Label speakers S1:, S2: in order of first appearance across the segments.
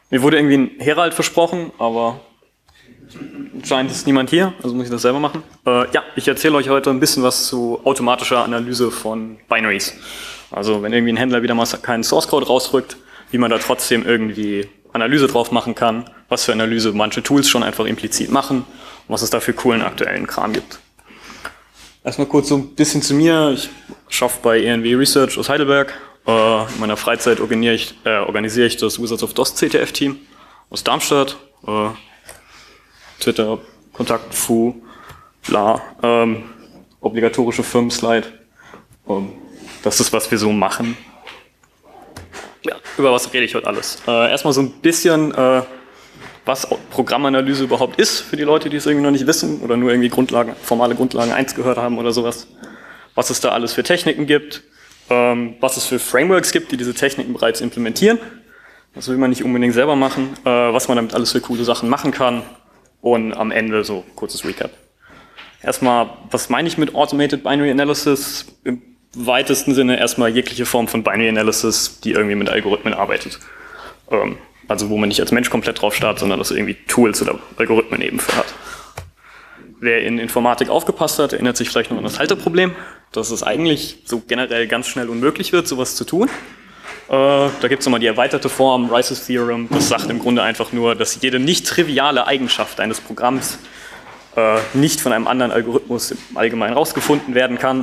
S1: Mir wurde irgendwie ein Herald versprochen, aber anscheinend ist niemand hier, also muss ich das selber machen. Ja, ich erzähle euch heute ein bisschen was zu automatischer Analyse von Binaries. Also wenn irgendwie ein Händler wieder mal keinen Source Code rausrückt, wie man da trotzdem irgendwie Analyse drauf machen kann, was für Analyse manche Tools schon einfach implizit machen und was es da für coolen aktuellen Kram gibt. Erstmal kurz so ein bisschen zu mir. Ich arbeite bei ENW Research aus Heidelberg. In meiner Freizeit organisiere ich das Wizards of DOS CTF-Team aus Darmstadt. Twitter, Kontakt, Fu, bla, obligatorische Firmenslide. Das ist, was wir so machen. Ja, über was rede ich heute alles? Erstmal so ein bisschen, was Programmanalyse überhaupt ist, für die Leute, die es irgendwie noch nicht wissen oder nur irgendwie formale Grundlagen 1 gehört haben oder sowas. Was es da alles für Techniken gibt, was es für Frameworks gibt, die diese Techniken bereits implementieren. Das will man nicht unbedingt selber machen, was man damit alles für coole Sachen machen kann und am Ende so kurzes Recap. Erstmal, was meine ich mit Automated Binary Analysis? Im weitesten Sinne erstmal jegliche Form von Binary Analysis, die irgendwie mit Algorithmen arbeitet. Also wo man nicht als Mensch komplett drauf startet, sondern dass irgendwie Tools oder Algorithmen eben für hat. Wer in Informatik aufgepasst hat, erinnert sich vielleicht noch an das Halterproblem, dass es eigentlich so generell ganz schnell unmöglich wird, sowas zu tun. Da gibt es nochmal die erweiterte Form, Rice's Theorem. Das sagt im Grunde einfach nur, dass jede nicht triviale Eigenschaft eines Programms nicht von einem anderen Algorithmus im Allgemeinen rausgefunden werden kann.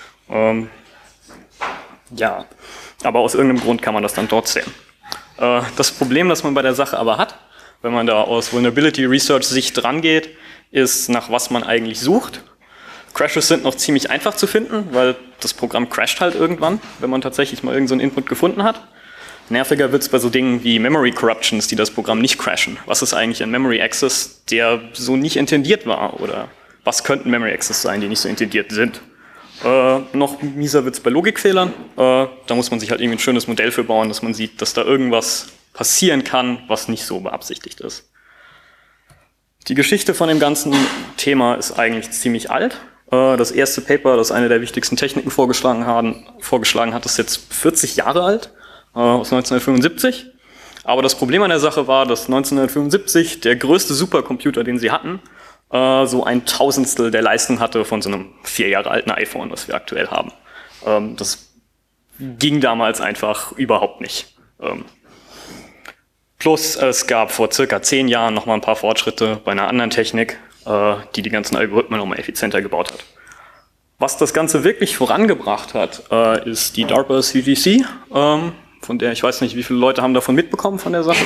S1: Ja, aber aus irgendeinem Grund kann man das dann trotzdem. Das Problem, das man bei der Sache aber hat, wenn man da aus Vulnerability Research Sicht rangeht, ist, nach was man eigentlich sucht. Crashes sind noch ziemlich einfach zu finden, weil das Programm crasht halt irgendwann, wenn man tatsächlich mal irgendeinen Input gefunden hat. Nerviger wird es bei so Dingen wie Memory Corruptions, die das Programm nicht crashen. Was ist eigentlich ein Memory Access, der so nicht intendiert war? Oder was könnten Memory Access sein, die nicht so intendiert sind? Noch mieser wird es bei Logikfehlern. Da muss man sich halt irgendwie ein schönes Modell für bauen, dass man sieht, dass da irgendwas passieren kann, was nicht so beabsichtigt ist. Die Geschichte von dem ganzen Thema ist eigentlich ziemlich alt. Das erste Paper, das eine der wichtigsten Techniken vorgeschlagen hat, ist jetzt 40 Jahre alt, aus 1975. Aber das Problem an der Sache war, dass 1975 der größte Supercomputer, den sie hatten, so 1/1000 der Leistung hatte von so einem 4 Jahre alten iPhone, was wir aktuell haben. Das ging damals einfach überhaupt nicht. Plus es gab vor circa 10 Jahren noch mal ein paar Fortschritte bei einer anderen Technik, die die ganzen Algorithmen noch mal effizienter gebaut hat. Was das Ganze wirklich vorangebracht hat, ist die DARPA CGC, von der ich weiß nicht, wie viele Leute haben davon mitbekommen von der Sache.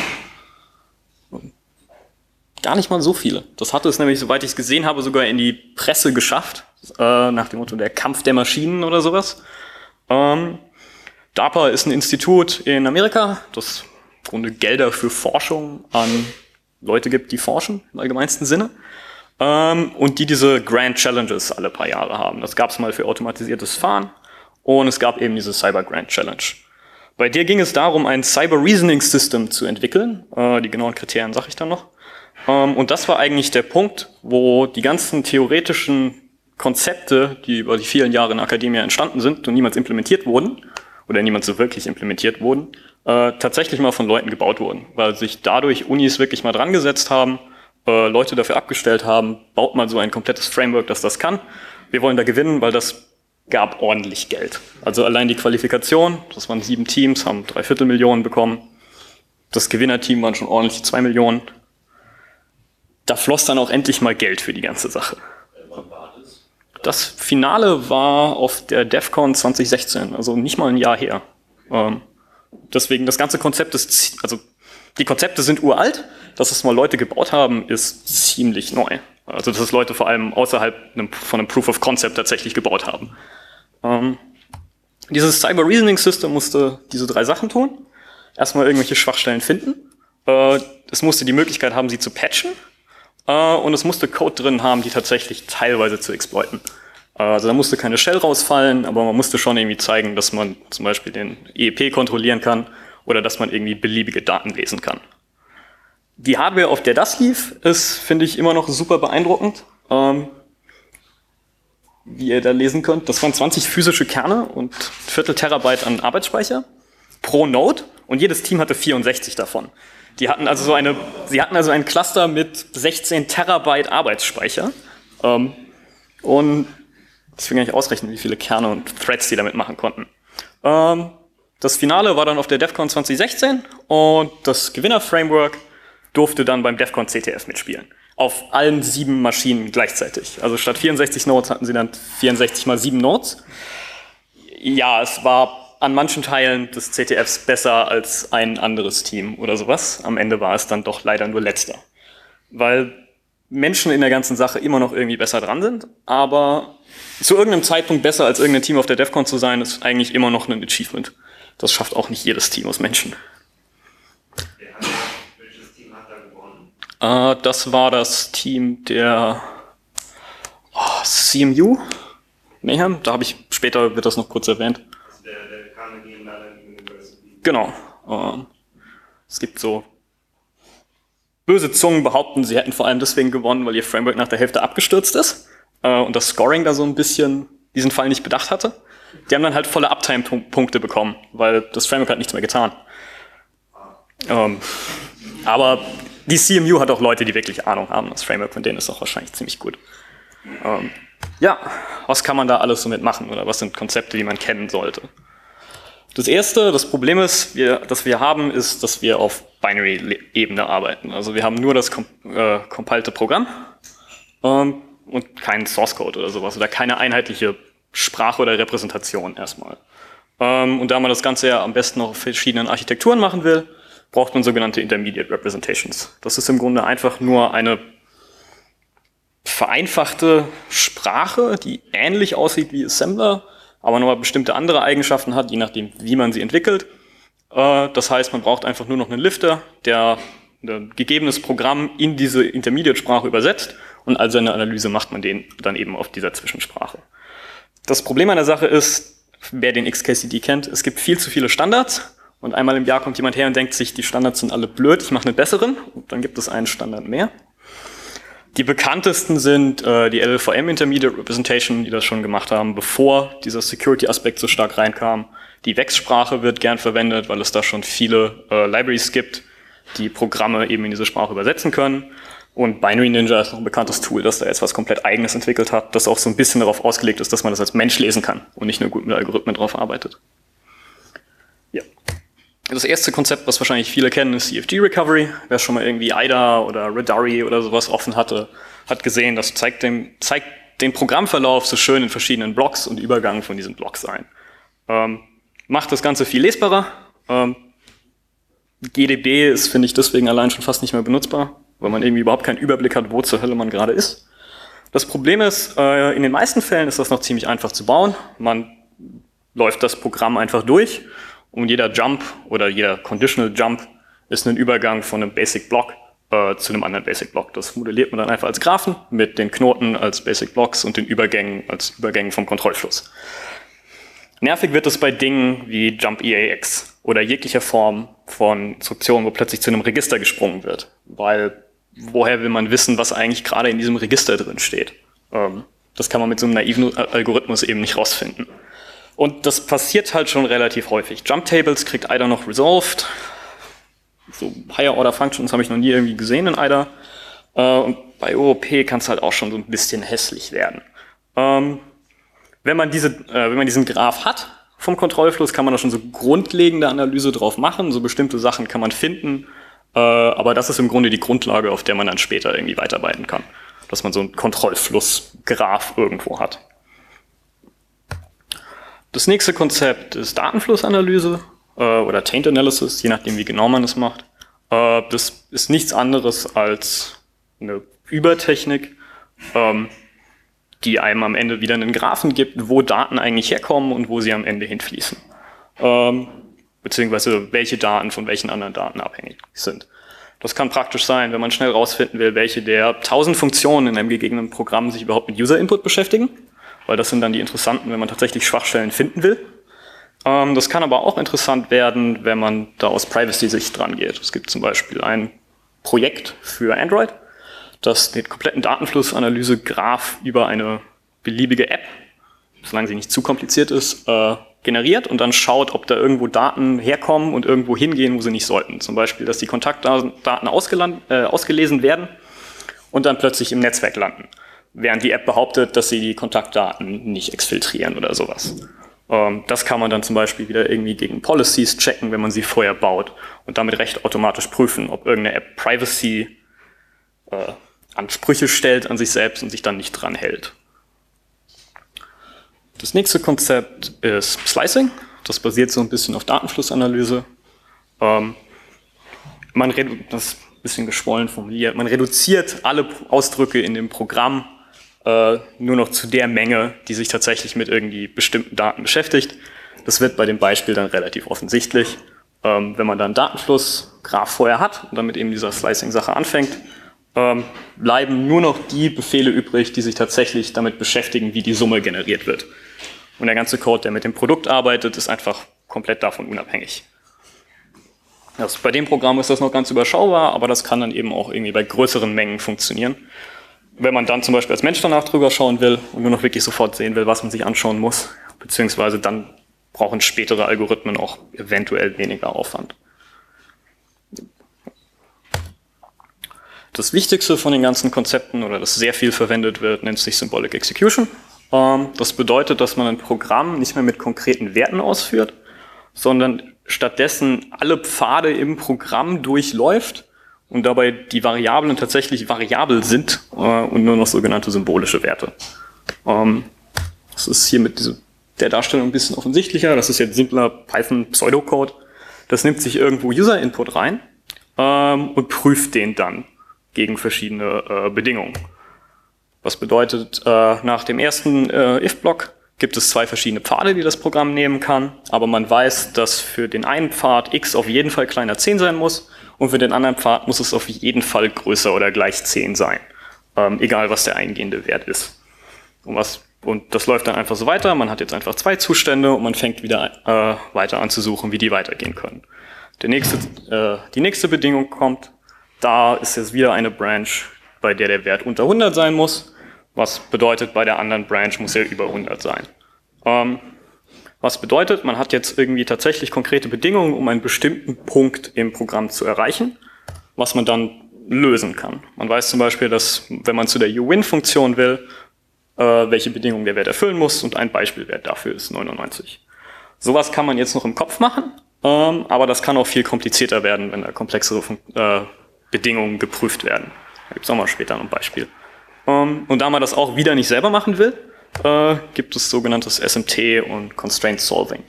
S1: Gar nicht mal so viele. Das hatte es nämlich, soweit ich es gesehen habe, sogar in die Presse geschafft, nach dem Motto der Kampf der Maschinen oder sowas. DARPA ist ein Institut in Amerika, das im Grunde Gelder für Forschung an Leute gibt, die forschen, im allgemeinsten Sinne. Und die diese Grand Challenges alle paar Jahre haben. Das gab es mal für automatisiertes Fahren und es gab eben diese Cyber Grand Challenge. Bei der ging es darum, ein Cyber Reasoning System zu entwickeln. Die genauen Kriterien sage ich dann noch. Und das war eigentlich der Punkt, wo die ganzen theoretischen Konzepte, die über die vielen Jahre in der Akademie entstanden sind und niemals implementiert wurden, oder niemals so wirklich implementiert wurden, tatsächlich mal von Leuten gebaut wurden. Weil sich dadurch Unis wirklich mal dran gesetzt haben, Leute dafür abgestellt haben, baut mal so ein komplettes Framework, das das kann. Wir wollen da gewinnen, weil das gab ordentlich Geld. Also allein die Qualifikation, das waren 7 Teams, haben 3/4 Millionen bekommen. Das Gewinnerteam waren schon ordentlich 2 Millionen. Da floss dann auch endlich mal Geld für die ganze Sache.
S2: Wann war das?
S1: Das Finale war auf der DEFCON 2016, also nicht mal ein Jahr her. Deswegen, das ganze Konzept ist, also die Konzepte sind uralt, dass es mal Leute gebaut haben, ist ziemlich neu. Also dass es Leute vor allem außerhalb von einem Proof of Concept tatsächlich gebaut haben. Dieses Cyber Reasoning System musste diese 3 Sachen tun. Erstmal irgendwelche Schwachstellen finden. Es musste die Möglichkeit haben, sie zu patchen. Und es musste Code drin haben, die tatsächlich teilweise zu exploiten. Also da musste keine Shell rausfallen, aber man musste schon irgendwie zeigen, dass man zum Beispiel den EEP kontrollieren kann oder dass man irgendwie beliebige Daten lesen kann. Die Hardware, auf der das lief, ist, finde ich, immer noch super beeindruckend. Wie ihr da lesen könnt, das waren 20 physische Kerne und 1/4 Terabyte an Arbeitsspeicher pro Node und jedes Team hatte 64 davon. Sie hatten also ein Cluster mit 16 Terabyte Arbeitsspeicher. Und ich will gar nicht ausrechnen, wie viele Kerne und Threads die damit machen konnten. Das Finale war dann auf der DEFCON 2016 und das Gewinner-Framework durfte dann beim DEFCON CTF mitspielen. Auf allen 7 Maschinen gleichzeitig. Also statt 64 Nodes hatten sie dann 64 mal 7 Nodes. Ja, es war an manchen Teilen des CTFs besser als ein anderes Team oder sowas. Am Ende war es dann doch leider nur letzter. Weil Menschen in der ganzen Sache immer noch irgendwie besser dran sind, aber zu irgendeinem Zeitpunkt besser als irgendein Team auf der DEFCON zu sein, ist eigentlich immer noch ein Achievement. Das schafft auch nicht jedes Team aus Menschen.
S2: Welches Team hat da gewonnen?
S1: Das war das Team der CMU. Mayhem, später wird das noch kurz erwähnt.
S2: Der Carnegie Mellon University.
S1: Genau. Es gibt so böse Zungen behaupten, sie hätten vor allem deswegen gewonnen, weil ihr Framework nach der Hälfte abgestürzt ist und das Scoring da so ein bisschen diesen Fall nicht bedacht hatte. Die haben dann halt volle Uptime-Punkte bekommen, weil das Framework hat nichts mehr getan. Aber die CMU hat auch Leute, die wirklich Ahnung haben. Das Framework von denen ist auch wahrscheinlich ziemlich gut. Ja, was kann man da alles so mitmachen oder was sind Konzepte, die man kennen sollte? Das Problem ist, das wir haben, ist, dass wir auf Binary-Ebene arbeiten. Also wir haben nur das compilte Programm und keinen Source-Code oder sowas oder keine einheitliche Sprache oder Repräsentation erstmal. Und da man das Ganze ja am besten noch auf verschiedenen Architekturen machen will, braucht man sogenannte Intermediate Representations. Das ist im Grunde einfach nur eine vereinfachte Sprache, die ähnlich aussieht wie Assembler, aber nochmal bestimmte andere Eigenschaften hat, je nachdem, wie man sie entwickelt. Das heißt, man braucht einfach nur noch einen Lifter, der ein gegebenes Programm in diese Intermediate-Sprache übersetzt und all seine Analyse macht man den dann eben auf dieser Zwischensprache. Das Problem an der Sache ist, wer den XKCD kennt, es gibt viel zu viele Standards und einmal im Jahr kommt jemand her und denkt sich, die Standards sind alle blöd, ich mache einen besseren und dann gibt es einen Standard mehr. Die bekanntesten sind die LLVM Intermediate Representation, die das schon gemacht haben, bevor dieser Security-Aspekt so stark reinkam. Die VEX-Sprache wird gern verwendet, weil es da schon viele Libraries gibt, die Programme eben in diese Sprache übersetzen können. Und Binary Ninja ist noch ein bekanntes Tool, das da jetzt was komplett Eigenes entwickelt hat, das auch so ein bisschen darauf ausgelegt ist, dass man das als Mensch lesen kann und nicht nur gut mit Algorithmen drauf arbeitet. Ja. Das erste Konzept, was wahrscheinlich viele kennen, ist CFG Recovery. Wer schon mal irgendwie IDA oder Redari oder sowas offen hatte, hat gesehen, das zeigt den Programmverlauf so schön in verschiedenen Blocks und Übergang von diesen Blocks ein. Macht das Ganze viel lesbarer. GDB ist, finde ich, deswegen allein schon fast nicht mehr benutzbar, weil man irgendwie überhaupt keinen Überblick hat, wo zur Hölle man gerade ist. Das Problem ist, in den meisten Fällen ist das noch ziemlich einfach zu bauen. Man läuft das Programm einfach durch und jeder Jump oder jeder Conditional Jump ist ein Übergang von einem Basic Block zu einem anderen Basic Block. Das modelliert man dann einfach als Graphen mit den Knoten als Basic Blocks und den Übergängen als Übergängen vom Kontrollfluss. Nervig wird es bei Dingen wie Jump EAX oder jeglicher Form von Instruktionen, wo plötzlich zu einem Register gesprungen wird. Weil woher will man wissen, was eigentlich gerade in diesem Register drin steht? Das kann man mit so einem naiven Algorithmus eben nicht rausfinden. Und das passiert halt schon relativ häufig. Jump Tables kriegt IDA noch resolved. So Higher Order Functions habe ich noch nie irgendwie gesehen in IDA. Und bei OOP kann es halt auch schon so ein bisschen hässlich werden. Wenn man diesen Graph hat vom Kontrollfluss, kann man da schon so grundlegende Analyse drauf machen. So bestimmte Sachen kann man finden. Aber das ist im Grunde die Grundlage, auf der man dann später irgendwie weiterarbeiten kann. Dass man so einen Kontrollflussgraph irgendwo hat. Das nächste Konzept ist Datenflussanalyse oder Taint Analysis, je nachdem, wie genau man das macht. Das ist nichts anderes als eine Übertechnik, die einem am Ende wieder einen Graphen gibt, wo Daten eigentlich herkommen und wo sie am Ende hinfließen. Beziehungsweise welche Daten von welchen anderen Daten abhängig sind. Das kann praktisch sein, wenn man schnell rausfinden will, welche der 1000 Funktionen in einem gegebenen Programm sich überhaupt mit User-Input beschäftigen, weil das sind dann die interessanten, wenn man tatsächlich Schwachstellen finden will. Das kann aber auch interessant werden, wenn man da aus Privacy-Sicht dran geht. Es gibt zum Beispiel ein Projekt für Android, das den kompletten Datenflussanalyse-Graph über eine beliebige App, solange sie nicht zu kompliziert ist, generiert und dann schaut, ob da irgendwo Daten herkommen und irgendwo hingehen, wo sie nicht sollten. Zum Beispiel, dass die Kontaktdaten ausgelesen werden und dann plötzlich im Netzwerk landen, während die App behauptet, dass sie die Kontaktdaten nicht exfiltrieren oder sowas. Das kann man dann zum Beispiel wieder irgendwie gegen Policies checken, wenn man sie vorher baut und damit recht automatisch prüfen, ob irgendeine App Privacy Ansprüche stellt an sich selbst und sich dann nicht dran hält. Das nächste Konzept ist Slicing. Das basiert so ein bisschen auf Datenflussanalyse. Das ist ein bisschen geschwollen formuliert. Man reduziert alle Ausdrücke in dem Programm nur noch zu der Menge, die sich tatsächlich mit irgendwie bestimmten Daten beschäftigt. Das wird bei dem Beispiel dann relativ offensichtlich. Wenn man dann einen Datenflussgraph vorher hat und dann mit eben dieser Slicing-Sache anfängt, bleiben nur noch die Befehle übrig, die sich tatsächlich damit beschäftigen, wie die Summe generiert wird. Und der ganze Code, der mit dem Produkt arbeitet, ist einfach komplett davon unabhängig. Bei dem Programm ist das noch ganz überschaubar, aber das kann dann eben auch irgendwie bei größeren Mengen funktionieren. Wenn man dann zum Beispiel als Mensch danach drüber schauen will und nur noch wirklich sofort sehen will, was man sich anschauen muss, beziehungsweise dann brauchen spätere Algorithmen auch eventuell weniger Aufwand. Das Wichtigste von den ganzen Konzepten, oder das sehr viel verwendet wird, nennt sich Symbolic Execution. Das bedeutet, dass man ein Programm nicht mehr mit konkreten Werten ausführt, sondern stattdessen alle Pfade im Programm durchläuft und dabei die Variablen tatsächlich variabel sind und nur noch sogenannte symbolische Werte. Das ist hier mit der Darstellung ein bisschen offensichtlicher. Das ist jetzt simpler Python-Pseudocode. Das nimmt sich irgendwo User-Input rein und prüft den dann gegen verschiedene Bedingungen. Was bedeutet, nach dem ersten if-Block gibt es 2 verschiedene Pfade, die das Programm nehmen kann, aber man weiß, dass für den einen Pfad x auf jeden Fall kleiner 10 sein muss und für den anderen Pfad muss es auf jeden Fall größer oder gleich 10 sein, egal was der eingehende Wert ist. Und das läuft dann einfach so weiter, man hat jetzt einfach 2 Zustände und man fängt wieder weiter an zu suchen, wie die weitergehen können. Die nächste Bedingung kommt, da ist jetzt wieder eine Branch, bei der der Wert unter 100 sein muss, was bedeutet, bei der anderen Branch muss er über 100 sein. Was bedeutet, man hat jetzt irgendwie tatsächlich konkrete Bedingungen, um einen bestimmten Punkt im Programm zu erreichen, was man dann lösen kann. Man weiß zum Beispiel, dass wenn man zu der uWin-Funktion will, welche Bedingungen der Wert erfüllen muss und ein Beispielwert dafür ist 99. Sowas kann man jetzt noch im Kopf machen, aber das kann auch viel komplizierter werden, wenn da komplexere Bedingungen geprüft werden. Da gibt es auch mal später noch ein Beispiel. Und da man das auch wieder nicht selber machen will, gibt es sogenanntes SMT und Constraint Solving.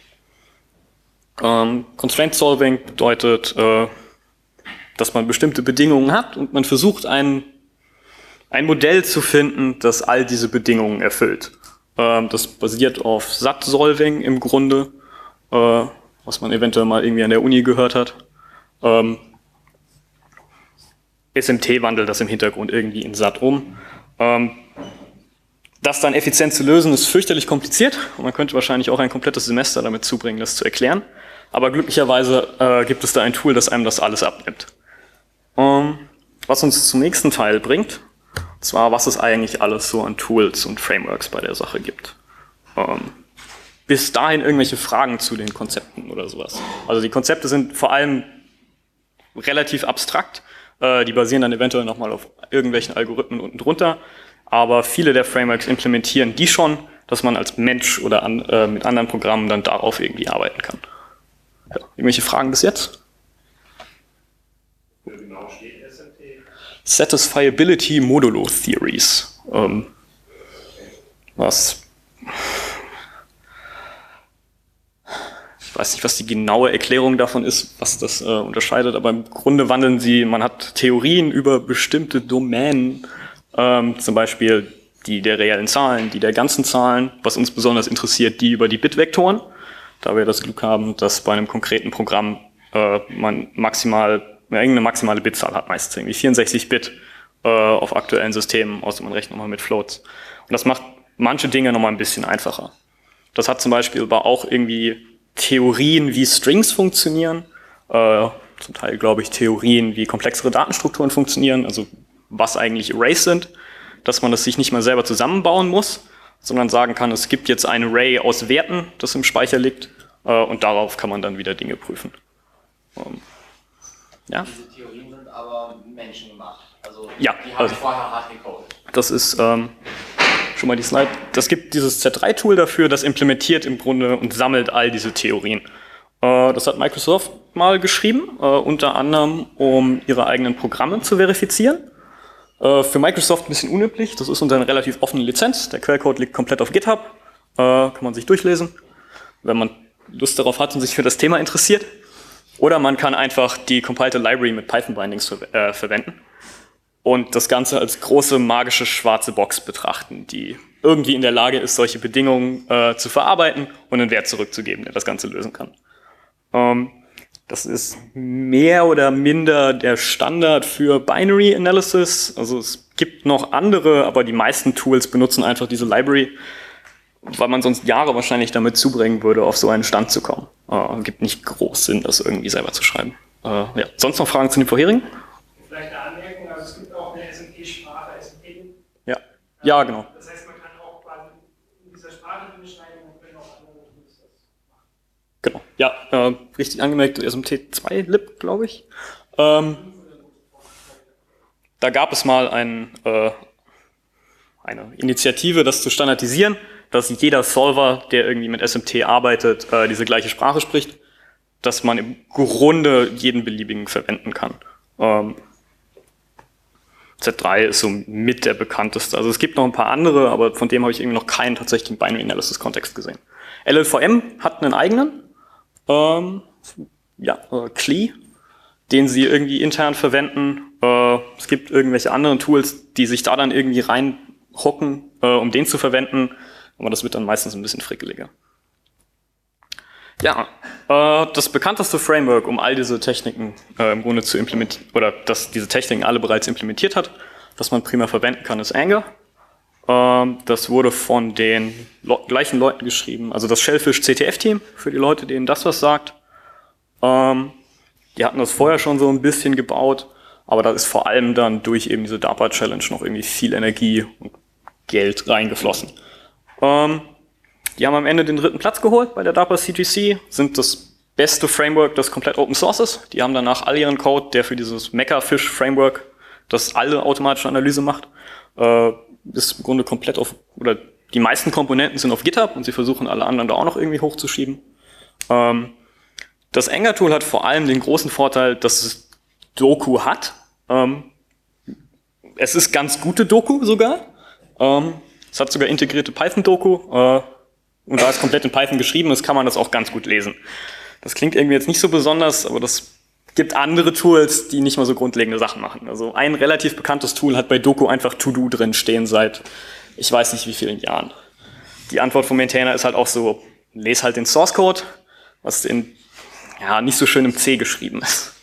S1: Constraint Solving bedeutet, dass man bestimmte Bedingungen hat und man versucht, ein Modell zu finden, das all diese Bedingungen erfüllt. Das basiert auf SAT-Solving im Grunde, was man eventuell mal irgendwie an der Uni gehört hat. SMT wandelt das im Hintergrund irgendwie in SAT um. Das dann effizient zu lösen, ist fürchterlich kompliziert und man könnte wahrscheinlich auch ein komplettes Semester damit zubringen, das zu erklären. Aber glücklicherweise gibt es da ein Tool, das einem das alles abnimmt. Was uns zum nächsten Teil bringt, und zwar, was es eigentlich alles so an Tools und Frameworks bei der Sache gibt. Bis dahin irgendwelche Fragen zu den Konzepten oder sowas. Also die Konzepte sind vor allem relativ abstrakt. Die basieren dann eventuell nochmal auf irgendwelchen Algorithmen unten drunter. Aber viele der Frameworks implementieren die schon, dass man als Mensch oder mit anderen Programmen dann darauf irgendwie arbeiten kann. Ja, irgendwelche Fragen bis jetzt?
S2: Wo genau steht SMT?
S1: Satisfiability Modulo Theories. Ich weiß nicht, was die genaue Erklärung davon ist, was das unterscheidet, aber im Grunde man hat Theorien über bestimmte Domänen, zum Beispiel die der reellen Zahlen, die der ganzen Zahlen, was uns besonders interessiert, die über die Bitvektoren, da wir das Glück haben, dass bei einem konkreten Programm man irgendeine maximale Bitzahl hat, meistens irgendwie 64 Bit auf aktuellen Systemen, außer man rechnet nochmal mit Floats. Und das macht manche Dinge nochmal ein bisschen einfacher. Das hat zum Beispiel aber auch irgendwie Theorien, wie Strings funktionieren, zum Teil, glaube ich, Theorien, wie komplexere Datenstrukturen funktionieren, also was eigentlich Arrays sind, dass man das sich nicht mal selber zusammenbauen muss, sondern sagen kann, es gibt jetzt ein Array aus Werten, das im Speicher liegt, und darauf kann man dann wieder Dinge prüfen. Ja?
S3: Diese Theorien sind aber menschengemacht. Also
S1: ja,
S3: die haben vorher hart gecodet.
S1: Das ist schon mal die Slide. Das gibt dieses Z3-Tool dafür, das implementiert im Grunde und sammelt all diese Theorien. Das hat Microsoft mal geschrieben, unter anderem, um ihre eigenen Programme zu verifizieren. Für Microsoft ein bisschen unüblich. Das ist unter einer relativ offenen Lizenz. Der Quellcode liegt komplett auf GitHub. Kann man sich durchlesen, wenn man Lust darauf hat und sich für das Thema interessiert. Oder man kann einfach die compilte Library mit Python-Bindings verwenden und das Ganze als große magische schwarze Box betrachten, die irgendwie in der Lage ist, solche Bedingungen zu verarbeiten und einen Wert zurückzugeben, der das Ganze lösen kann. Das ist mehr oder minder der Standard für Binary Analysis. Also es gibt noch andere, aber die meisten Tools benutzen einfach diese Library, weil man sonst Jahre wahrscheinlich damit zubringen würde, auf so einen Stand zu kommen. Gibt nicht groß Sinn, das irgendwie selber zu schreiben. Ja. Sonst noch Fragen zu den vorherigen?
S4: Vielleicht eine Anmerkung, also es gibt auch eine SMT-Sprache, SMP.
S1: Ja. Ja, genau.
S4: Das heißt, man kann auch quasi in dieser Sprache drin schreiben und wenn auch andere Tools das machen.
S1: Genau. Ja, richtig angemerkt, SMT2-Lib, glaube ich. Da gab es mal eine Initiative, das zu standardisieren, dass jeder Solver, der irgendwie mit SMT arbeitet, diese gleiche Sprache spricht, dass man im Grunde jeden beliebigen verwenden kann. Z3 ist so mit der bekannteste. Also es gibt noch ein paar andere, aber von dem habe ich irgendwie noch keinen tatsächlichen Binary Analysis Kontext gesehen. LLVM hat einen eigenen, CLI, den sie irgendwie intern verwenden. Es gibt irgendwelche anderen Tools, die sich da dann irgendwie reinhocken, um den zu verwenden. Aber das wird dann meistens ein bisschen frickeliger. Ja, das bekannteste Framework, um all diese Techniken im Grunde zu implementieren, oder dass diese Techniken alle bereits implementiert hat, das man prima verwenden kann, ist Anger. Das wurde von den gleichen Leuten geschrieben, also das Shellfish CTF-Team, für die Leute, denen das was sagt. Die hatten das vorher schon so ein bisschen gebaut, aber da ist vor allem dann durch eben diese DARPA-Challenge noch irgendwie viel Energie und Geld reingeflossen. Die haben am Ende den 3. Platz geholt bei der DARPA CGC, sind das beste Framework, das komplett Open Source ist. Die haben danach all ihren Code, der für dieses Mecha-Fish-Framework, das alle automatische Analyse macht, ist im Grunde komplett oder die meisten Komponenten sind auf GitHub und sie versuchen alle anderen da auch noch irgendwie hochzuschieben. Das Anger-Tool hat vor allem den großen Vorteil, dass es Doku hat. Es ist ganz gute Doku sogar. Es hat sogar integrierte Python-Doku und da es komplett in Python geschrieben ist, kann man das auch ganz gut lesen. Das klingt irgendwie jetzt nicht so besonders, aber das gibt andere Tools, die nicht mal so grundlegende Sachen machen. Also ein relativ bekanntes Tool hat bei Doku einfach To-Do drin stehen seit ich weiß nicht wie vielen Jahren. Die Antwort vom Maintainer ist halt auch so, lese halt den Source-Code, was nicht so schön im C geschrieben ist.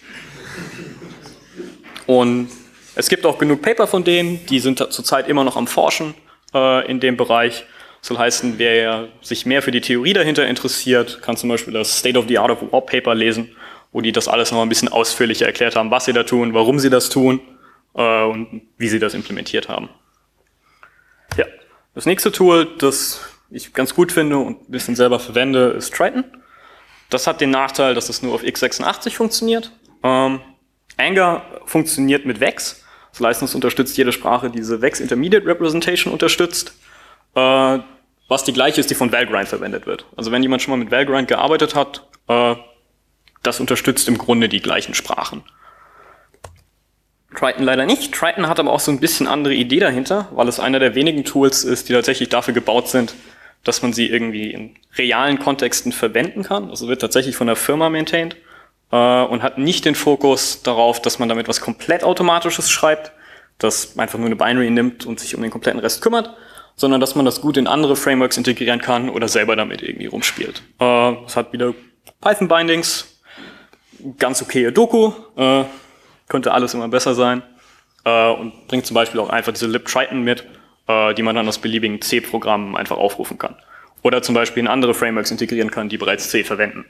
S1: Und es gibt auch genug Paper von denen, die sind zurzeit immer noch am Forschen in dem Bereich. Das soll heißen, wer sich mehr für die Theorie dahinter interessiert, kann zum Beispiel das State of the Art of War Paper lesen, wo die das alles noch ein bisschen ausführlicher erklärt haben, was sie da tun, warum sie das tun und wie sie das implementiert haben. Ja, das nächste Tool, das ich ganz gut finde und ein bisschen selber verwende, ist Triton. Das hat den Nachteil, dass es nur auf x86 funktioniert. Anger funktioniert mit VEX. Das heißt, es unterstützt jede Sprache, die diese VEX Intermediate Representation unterstützt, was die gleiche ist, die von Valgrind verwendet wird. Also wenn jemand schon mal mit Valgrind gearbeitet hat, das unterstützt im Grunde die gleichen Sprachen. Triton leider nicht. Triton hat aber auch so ein bisschen andere Idee dahinter, weil es einer der wenigen Tools ist, die tatsächlich dafür gebaut sind, dass man sie irgendwie in realen Kontexten verwenden kann. Also wird tatsächlich von der Firma maintained und hat nicht den Fokus darauf, dass man damit was komplett Automatisches schreibt, das einfach nur eine Binary nimmt und sich um den kompletten Rest kümmert, sondern dass man das gut in andere Frameworks integrieren kann oder selber damit irgendwie rumspielt. Es hat wieder Python-Bindings, ganz okaye Doku, könnte alles immer besser sein und bringt zum Beispiel auch einfach diese libtriton mit, die man dann aus beliebigen C-Programmen einfach aufrufen kann. Oder zum Beispiel in andere Frameworks integrieren kann, die bereits C verwenden.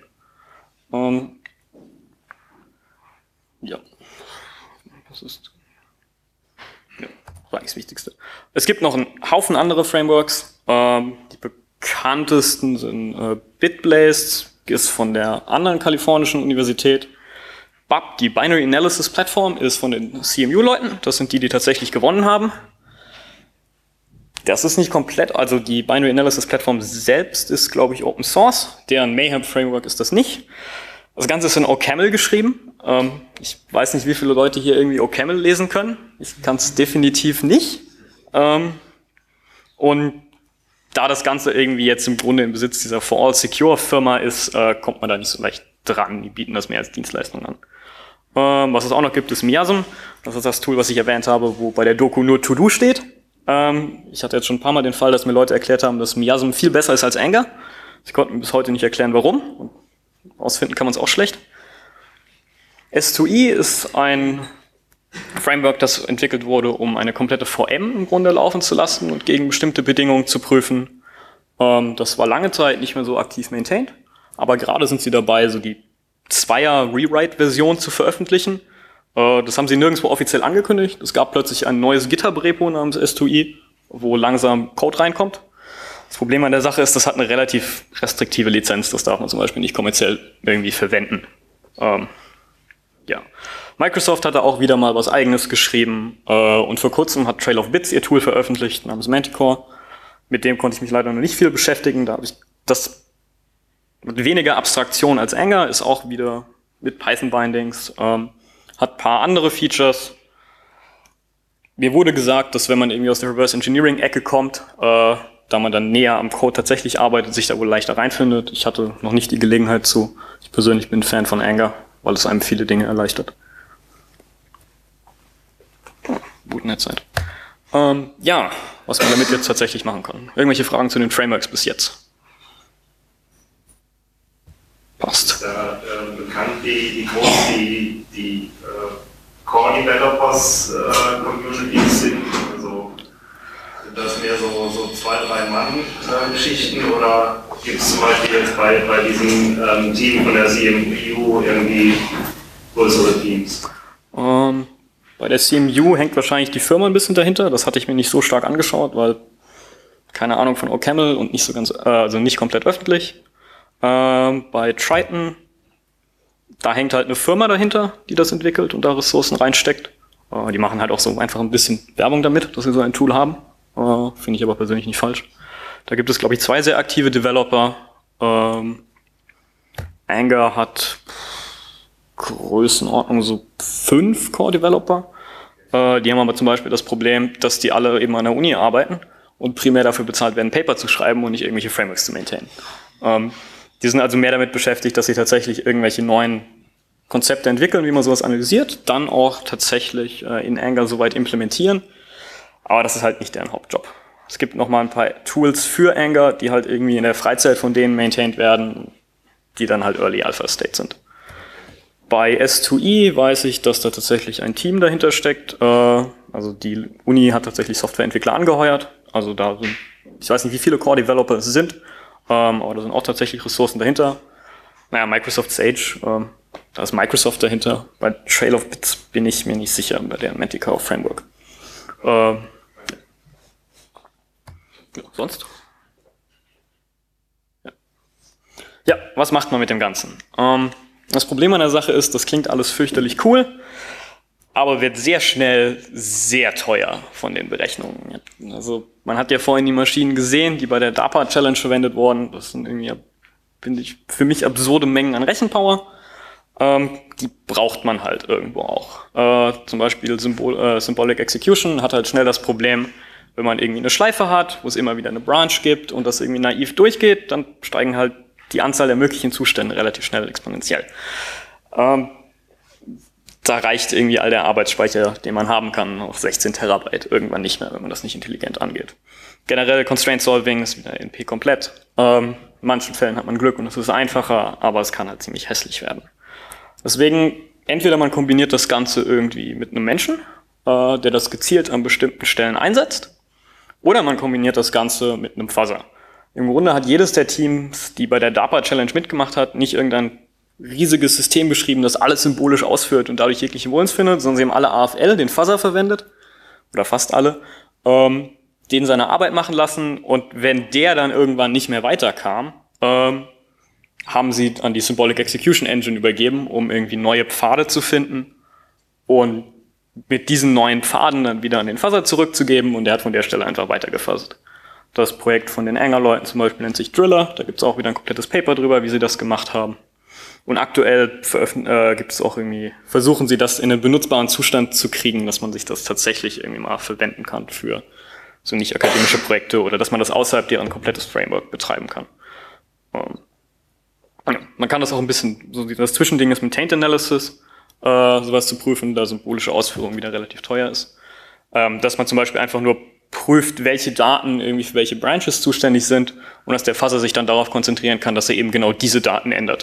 S1: Ja. Das ist... Ja. war eigentlich das Wichtigste. Es gibt noch einen Haufen andere Frameworks. Die bekanntesten sind Bitblaze, ist von der anderen kalifornischen Universität. BAP, die Binary Analysis Platform, ist von den CMU-Leuten. Das sind die, die tatsächlich gewonnen haben. Das ist nicht komplett, also die Binary Analysis Platform selbst ist, glaube ich, Open Source. Deren Mayhem Framework ist das nicht. Das Ganze ist in OCaml geschrieben. Ich weiß nicht, wie viele Leute hier irgendwie OCaml lesen können. Ich kann es definitiv nicht. Und da das Ganze irgendwie jetzt im Grunde im Besitz dieser For All Secure Firma ist, kommt man da nicht so leicht dran. Die bieten das mehr als Dienstleistung an. Was es auch noch gibt, ist Miasm. Das ist das Tool, was ich erwähnt habe, wo bei der Doku nur To-Do steht. Ich hatte jetzt schon ein paar Mal den Fall, dass mir Leute erklärt haben, dass Miasm viel besser ist als Anger. Sie konnten mir bis heute nicht erklären, warum. Und ausfinden kann man es auch schlecht. S2E ist ein Framework, das entwickelt wurde, um eine komplette VM im Grunde laufen zu lassen und gegen bestimmte Bedingungen zu prüfen. Das war lange Zeit nicht mehr so aktiv maintained, aber gerade sind sie dabei, so die Zweier-Rewrite-Version zu veröffentlichen. Das haben sie nirgendwo offiziell angekündigt. Es gab plötzlich ein neues GitHub-Repo namens S2E, wo langsam Code reinkommt. Das Problem an der Sache ist, das hat eine relativ restriktive Lizenz. Das darf man zum Beispiel nicht kommerziell irgendwie verwenden. Ja. Microsoft hat da auch wieder mal was Eigenes geschrieben. Und vor kurzem hat Trail of Bits ihr Tool veröffentlicht namens Manticore. Mit dem konnte ich mich leider noch nicht viel beschäftigen. Da habe ich das mit weniger Abstraktion als Anger, ist auch wieder mit Python-Bindings, hat ein paar andere Features. Mir wurde gesagt, dass wenn man irgendwie aus der Reverse Engineering-Ecke kommt, da man dann näher am Code tatsächlich arbeitet, sich da wohl leichter reinfindet. Ich hatte noch nicht die Gelegenheit zu. Ich persönlich bin Fan von Anger, weil es einem viele Dinge erleichtert. Gut in der Zeit. Ja, was man damit jetzt tatsächlich machen kann. Irgendwelche Fragen zu den Frameworks bis jetzt? Passt.
S2: Ist da bekannt, wie groß die Core-Developers Communities sind? Also sind das mehr so 2-3 Mann-Geschichten oder gibt es zum Beispiel jetzt bei diesem Team von der CMU irgendwie größere Teams?
S1: Bei der CMU hängt wahrscheinlich die Firma ein bisschen dahinter. Das hatte ich mir nicht so stark angeschaut, weil keine Ahnung von OCaml und nicht so ganz, also nicht komplett öffentlich. Bei Triton, da hängt halt eine Firma dahinter, die das entwickelt und da Ressourcen reinsteckt. Die machen halt auch so einfach ein bisschen Werbung damit, dass sie so ein Tool haben. Finde ich aber persönlich nicht falsch. Da gibt es, glaube ich, 2 sehr aktive Developer. Anger hat Größenordnung so 5 Core-Developer. Die haben aber zum Beispiel das Problem, dass die alle eben an der Uni arbeiten und primär dafür bezahlt werden, Paper zu schreiben und nicht irgendwelche Frameworks zu maintainen. Die sind also mehr damit beschäftigt, dass sie tatsächlich irgendwelche neuen Konzepte entwickeln, wie man sowas analysiert, dann auch tatsächlich in Anger soweit implementieren. Aber das ist halt nicht deren Hauptjob. Es gibt noch mal ein paar Tools für Anger, die halt irgendwie in der Freizeit von denen maintained werden, die dann halt Early Alpha State sind. Bei S2E weiß ich, dass da tatsächlich ein Team dahinter steckt. Also die Uni hat tatsächlich Softwareentwickler angeheuert. Also da sind, ich weiß nicht, wie viele Core-Developer es sind, aber da sind auch tatsächlich Ressourcen dahinter. Naja, Microsoft Sage, da ist Microsoft dahinter. Bei Trail of Bits bin ich mir nicht sicher, bei der Manticore Framework. Ja, sonst? Ja, was macht man mit dem Ganzen? Das Problem an der Sache ist, das klingt alles fürchterlich cool, aber wird sehr schnell sehr teuer von den Berechnungen. Also man hat ja vorhin die Maschinen gesehen, die bei der DARPA Challenge verwendet wurden. Das sind irgendwie, finde ich, für mich absurde Mengen an Rechenpower. Die braucht man halt irgendwo auch. Zum Beispiel Symbolic Execution hat halt schnell das Problem, wenn man irgendwie eine Schleife hat, wo es immer wieder eine Branch gibt und das irgendwie naiv durchgeht, dann steigen halt die Anzahl der möglichen Zustände relativ schnell exponentiell. Da reicht irgendwie all der Arbeitsspeicher, den man haben kann, auf 16 Terabyte irgendwann nicht mehr, wenn man das nicht intelligent angeht. Generell Constraint Solving ist wieder NP komplett. In manchen Fällen hat man Glück und es ist einfacher, aber es kann halt ziemlich hässlich werden. Deswegen, entweder man kombiniert das Ganze irgendwie mit einem Menschen, der das gezielt an bestimmten Stellen einsetzt, oder man kombiniert das Ganze mit einem Fuzzer. Im Grunde hat jedes der Teams, die bei der DARPA Challenge mitgemacht hat, nicht irgendein riesiges System geschrieben, das alles symbolisch ausführt und dadurch jegliche Wohlens findet, sondern sie haben alle AFL, den Fuzzer, verwendet oder fast alle, den seine Arbeit machen lassen, und wenn der dann irgendwann nicht mehr weiterkam, haben sie an die Symbolic Execution Engine übergeben, um irgendwie neue Pfade zu finden und mit diesen neuen Pfaden dann wieder an den Fuzzer zurückzugeben, und der hat von der Stelle einfach weitergefasst. Das Projekt von den Anger-Leuten zum Beispiel nennt sich Driller, da gibt es auch wieder ein komplettes Paper drüber, wie sie das gemacht haben. Und aktuell gibt es auch irgendwie, versuchen sie das in einen benutzbaren Zustand zu kriegen, dass man sich das tatsächlich irgendwie mal verwenden kann für so nicht akademische Projekte oder dass man das außerhalb deren komplettes Framework betreiben kann. Man kann das auch ein bisschen, so das Zwischending ist mit Taint Analysis, sowas zu prüfen, da symbolische Ausführung wieder relativ teuer ist. Dass man zum Beispiel einfach nur prüft, welche Daten irgendwie für welche Branches zuständig sind und dass der Fuzzer sich dann darauf konzentrieren kann, dass er eben genau diese Daten ändert.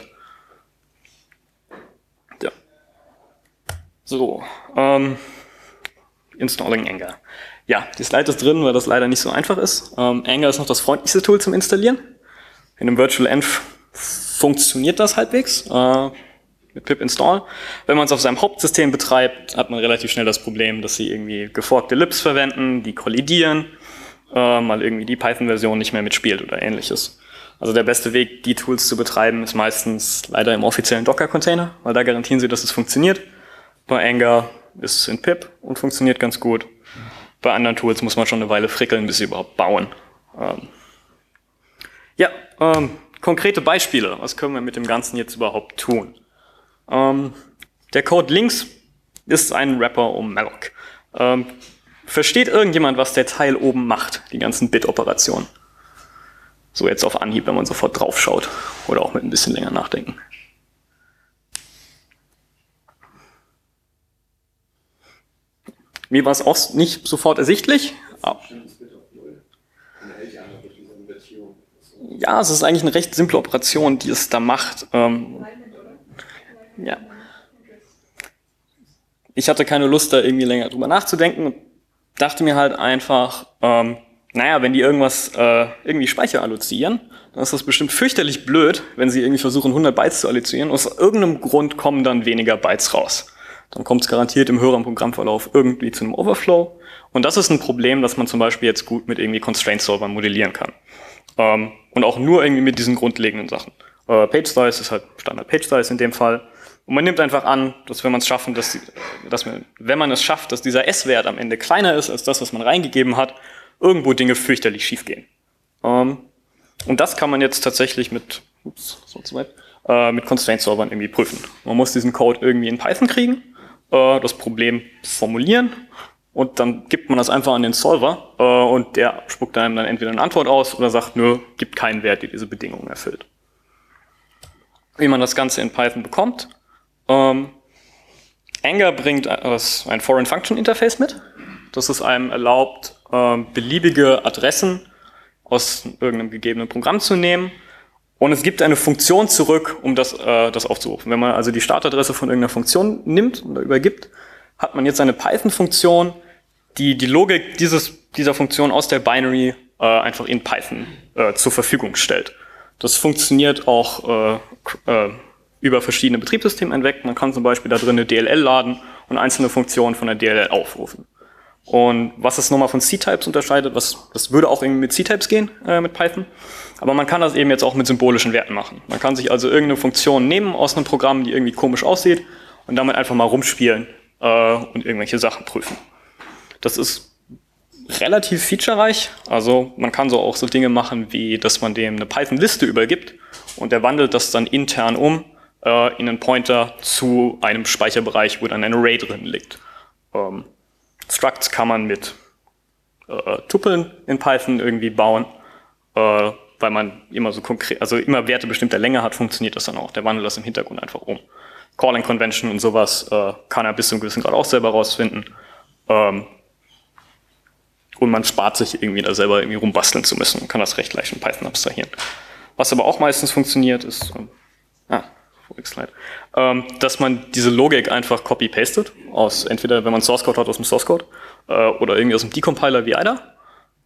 S1: Ja. So, Installing Anger. Ja, die Slide ist drin, weil das leider nicht so einfach ist. Anger ist noch das freundlichste Tool zum Installieren. In einem Virtual Env funktioniert das halbwegs mit pip install. Wenn man es auf seinem Hauptsystem betreibt, hat man relativ schnell das Problem, dass sie irgendwie geforkte Libs verwenden, die kollidieren, mal irgendwie die Python-Version nicht mehr mitspielt oder ähnliches. Also der beste Weg, die Tools zu betreiben, ist meistens leider im offiziellen Docker-Container, weil da garantieren sie, dass es funktioniert. Bei Anger ist es in pip und funktioniert ganz gut. Bei anderen Tools muss man schon eine Weile frickeln, bis sie überhaupt bauen. Konkrete Beispiele. Was können wir mit dem Ganzen jetzt überhaupt tun? Der Code links ist ein Wrapper um malloc. Versteht irgendjemand, was der Teil oben macht, die ganzen Bit-Operationen? So jetzt auf Anhieb, wenn man sofort drauf schaut. Oder auch mit ein bisschen länger nachdenken. Mir war es auch nicht sofort ersichtlich. Ja, es ist eigentlich eine recht simple Operation, die es da macht. Ja. Ich hatte keine Lust, da irgendwie länger drüber nachzudenken und dachte mir halt einfach, wenn die irgendwie Speicher allozieren, dann ist das bestimmt fürchterlich blöd, wenn sie irgendwie versuchen, 100 Bytes zu allozieren. Aus irgendeinem Grund kommen dann weniger Bytes raus. Dann kommt es garantiert im höheren Programmverlauf irgendwie zu einem Overflow. Und das ist ein Problem, das man zum Beispiel jetzt gut mit irgendwie Constraint-Solvern modellieren kann. Und auch nur irgendwie mit diesen grundlegenden Sachen. Page Size ist halt Standard Page Size in dem Fall. Und man nimmt einfach an, dass wenn man es schafft, dass dieser S-Wert am Ende kleiner ist als das, was man reingegeben hat, irgendwo Dinge fürchterlich schief gehen. Und das kann man jetzt tatsächlich mit Constraint-Solvern irgendwie prüfen. Man muss diesen Code irgendwie in Python kriegen, das Problem formulieren und dann gibt man das einfach an den Solver und der spuckt einem dann entweder eine Antwort aus oder sagt, nö, gibt keinen Wert, der diese Bedingungen erfüllt. Wie man das Ganze in Python bekommt. Anger bringt ein Foreign Function Interface mit, das es einem erlaubt, beliebige Adressen aus irgendeinem gegebenen Programm zu nehmen. Und es gibt eine Funktion zurück, um das aufzurufen. Wenn man also die Startadresse von irgendeiner Funktion nimmt und übergibt, hat man jetzt eine Python-Funktion, die die Logik dieser Funktion aus der Binary einfach in Python zur Verfügung stellt. Das funktioniert auch über verschiedene Betriebssysteme hinweg. Man kann zum Beispiel da drin eine DLL laden und einzelne Funktionen von der DLL aufrufen. Und was es nochmal von C-Types unterscheidet, das würde auch irgendwie mit C-Types gehen, mit Python. Aber man kann das eben jetzt auch mit symbolischen Werten machen. Man kann sich also irgendeine Funktion nehmen aus einem Programm, die irgendwie komisch aussieht und damit einfach mal rumspielen und irgendwelche Sachen prüfen. Das ist relativ featurereich. Also man kann so auch so Dinge machen, wie dass man dem eine Python-Liste übergibt und der wandelt das dann intern um in einen Pointer zu einem Speicherbereich, wo dann ein Array drin liegt. Structs kann man mit Tupeln in Python irgendwie bauen, weil man immer so konkret, also immer Werte bestimmter Länge hat, funktioniert das dann auch. Der wandelt das im Hintergrund einfach um. Calling Convention und sowas kann er bis zu einem gewissen Grad auch selber rausfinden. Und man spart sich irgendwie da selber irgendwie rumbasteln zu müssen und kann das recht leicht in Python abstrahieren. Was aber auch meistens funktioniert, ist, dass man diese Logik einfach copy-pastet, entweder wenn man Source Code hat aus dem Source Code oder irgendwie aus dem Decompiler wie IDA.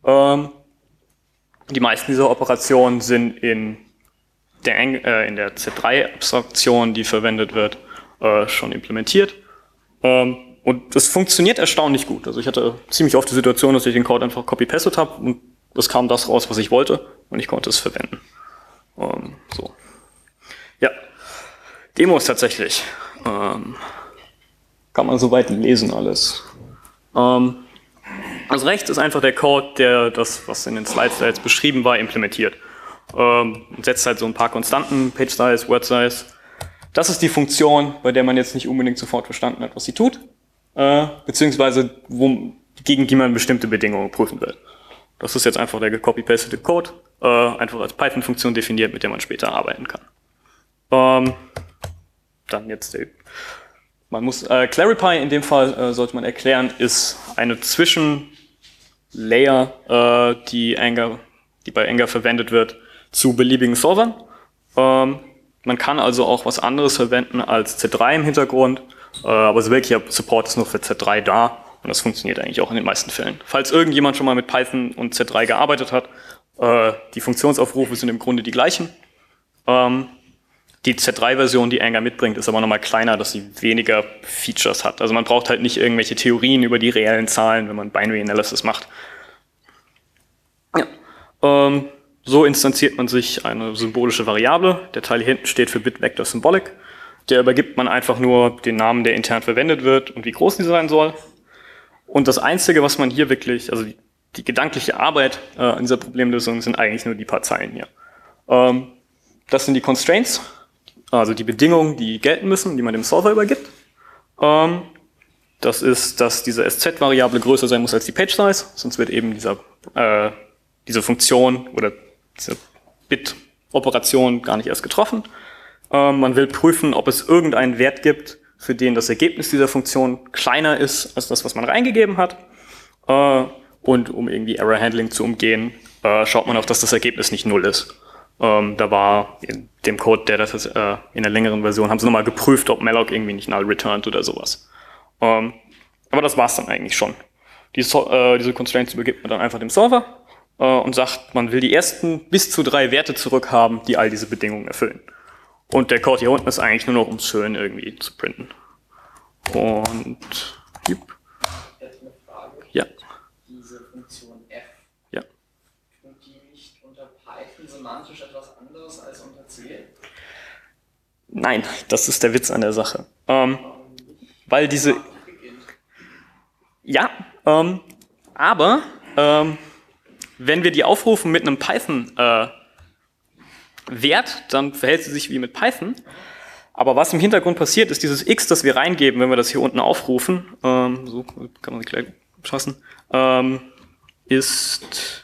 S1: Die meisten dieser Operationen sind in der Z3-Abstraktion, die verwendet wird, schon implementiert. Und Und das funktioniert erstaunlich gut. Also ich hatte ziemlich oft die Situation, dass ich den Code einfach copy-pasted habe und es kam das raus, was ich wollte und ich konnte es verwenden. So. Ja, Demos tatsächlich. Kann man soweit lesen alles. Also rechts ist einfach der Code, der das, was in den Slides da jetzt beschrieben war, implementiert. Setzt halt so ein paar Konstanten, Page Size, Word Size. Das ist die Funktion, bei der man jetzt nicht unbedingt sofort verstanden hat, was sie tut, beziehungsweise gegen die man bestimmte Bedingungen prüfen will. Das ist jetzt einfach der gecopy-pastete Code, einfach als Python-Funktion definiert, mit der man später arbeiten kann. Dann jetzt man muss Clarify in dem Fall sollte man erklären, ist eine Zwischenlayer, die bei Anger verwendet wird, zu beliebigen Solvern. Man kann also auch was anderes verwenden als Z3 im Hintergrund, aber so wirklicher Support ist nur für Z3 da und das funktioniert eigentlich auch in den meisten Fällen. Falls irgendjemand schon mal mit Python und Z3 gearbeitet hat, die Funktionsaufrufe sind im Grunde die gleichen. Die Z3-Version, die Anger mitbringt, ist aber nochmal kleiner, dass sie weniger Features hat. Also man braucht halt nicht irgendwelche Theorien über die reellen Zahlen, wenn man Binary Analysis macht. Ja. So instanziert man sich eine symbolische Variable. Der Teil hier hinten steht für Bit Vector Symbolic. Der übergibt man einfach nur den Namen, der intern verwendet wird und wie groß die sein soll. Und das Einzige, was man hier wirklich, also die gedankliche Arbeit an dieser Problemlösung sind eigentlich nur die paar Zeilen hier. Das sind die Constraints. Also die Bedingungen, die gelten müssen, die man dem Solver übergibt. Das ist, dass diese SZ-Variable größer sein muss als die Page-Size, sonst wird eben diese Funktion oder diese Bit-Operation gar nicht erst getroffen. Man will prüfen, ob es irgendeinen Wert gibt, für den das Ergebnis dieser Funktion kleiner ist als das, was man reingegeben hat. Und um irgendwie Error-Handling zu umgehen, schaut man auf, dass das Ergebnis nicht 0 ist. Da war in dem Code, der das in der längeren Version, haben sie nochmal geprüft, ob malloc irgendwie nicht null returnt oder sowas. Aber das war's dann eigentlich schon. Diese Constraints übergibt man dann einfach dem Solver und sagt, man will die ersten bis zu 3 Werte zurückhaben, die all diese Bedingungen erfüllen. Und der Code hier unten ist eigentlich nur noch, um es schön irgendwie zu printen. Und
S3: Ich hätte eine Frage.
S1: Ja.
S3: Diese Funktion f.
S1: Ja.
S3: Tut die nicht unter Python semantisch etwas anderes als unter C?
S1: Nein, das ist der Witz an der Sache. Weil diese... Ja, aber wenn wir die aufrufen mit einem Python-Wert, dann verhält sie sich wie mit Python. Aber was im Hintergrund passiert, ist dieses x, das wir reingeben, wenn wir das hier unten aufrufen, so kann man sich gleich fassen, ist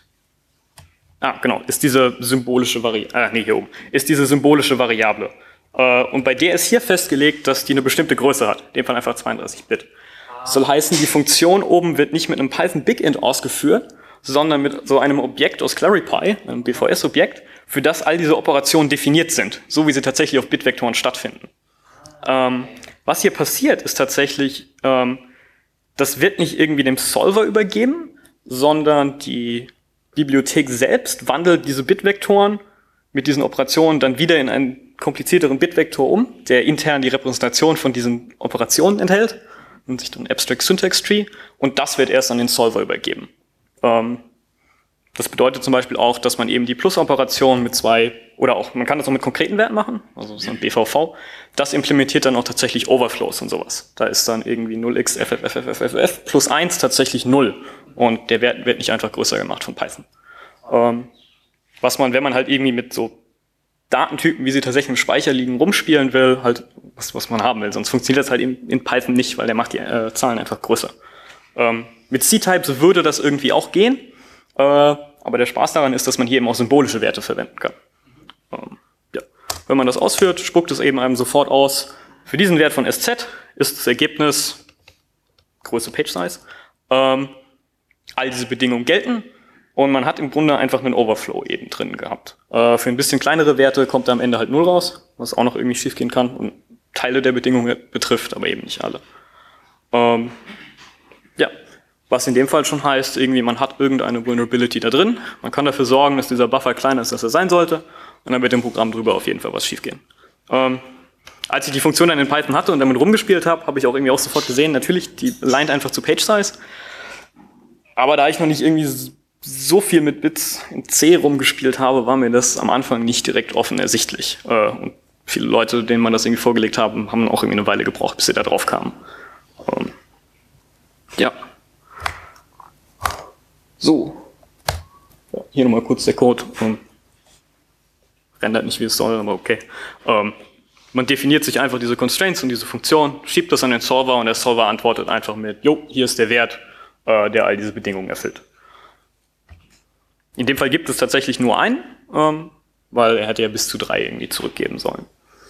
S1: diese symbolische Variable. Ist diese symbolische Variable. Und bei der ist hier festgelegt, dass die eine bestimmte Größe hat, in dem Fall einfach 32 Bit. Das soll heißen, die Funktion oben wird nicht mit einem Python BigInt ausgeführt, sondern mit so einem Objekt aus Clarify, einem BVS-Objekt, für das all diese Operationen definiert sind, so wie sie tatsächlich auf Bitvektoren stattfinden. Was hier passiert, ist tatsächlich, das wird nicht irgendwie dem Solver übergeben, sondern die Bibliothek selbst wandelt diese Bitvektoren mit diesen Operationen dann wieder in einen komplizierteren Bitvektor um, der intern die Repräsentation von diesen Operationen enthält, nennt sich dann Abstract Syntax Tree, und das wird erst an den Solver übergeben. Das bedeutet zum Beispiel auch, dass man eben die Plus-Operation mit 2, oder auch, man kann das auch mit konkreten Werten machen, also so ein BVV, das implementiert dann auch tatsächlich Overflows und sowas. Da ist dann irgendwie 0x ffffff plus 1 tatsächlich 0 und der Wert wird nicht einfach größer gemacht von Python. Was man, wenn man halt irgendwie mit so Datentypen, wie sie tatsächlich im Speicher liegen, rumspielen will, halt was man haben will, sonst funktioniert das halt in Python nicht, weil der macht die Zahlen einfach größer. Mit C-Types würde das irgendwie auch gehen, aber der Spaß daran ist, dass man hier eben auch symbolische Werte verwenden kann. Ja. Wenn man das ausführt, spuckt es eben einem sofort aus, für diesen Wert von SZ ist das Ergebnis Größe Page Size. All diese Bedingungen gelten und man hat im Grunde einfach einen Overflow eben drin gehabt. Für ein bisschen kleinere Werte kommt da am Ende halt 0 raus, was auch noch irgendwie schief gehen kann und Teile der Bedingungen betrifft, aber eben nicht alle. Ja. Was in dem Fall schon heißt, irgendwie man hat irgendeine Vulnerability da drin. Man kann dafür sorgen, dass dieser Buffer kleiner ist, als er sein sollte. Und dann wird im Programm drüber auf jeden Fall was schiefgehen. als ich die Funktion dann in Python hatte und damit rumgespielt habe, habe ich auch irgendwie auch sofort gesehen, natürlich, die aligned einfach zu Page Size. Aber da ich noch nicht irgendwie so viel mit Bits in C rumgespielt habe, war mir das am Anfang nicht direkt offen ersichtlich. Und viele Leute, denen man das irgendwie vorgelegt haben, haben auch irgendwie eine Weile gebraucht, bis sie da drauf kamen. Ja. So. Ja, hier nochmal kurz der Code. Rendert nicht, wie es soll, aber okay. Man definiert sich einfach diese Constraints und diese Funktion, schiebt das an den Solver und der Solver antwortet einfach mit, jo, hier ist der Wert, der all diese Bedingungen erfüllt. In dem Fall gibt es tatsächlich nur einen, weil er hätte ja bis zu 3 irgendwie zurückgeben sollen.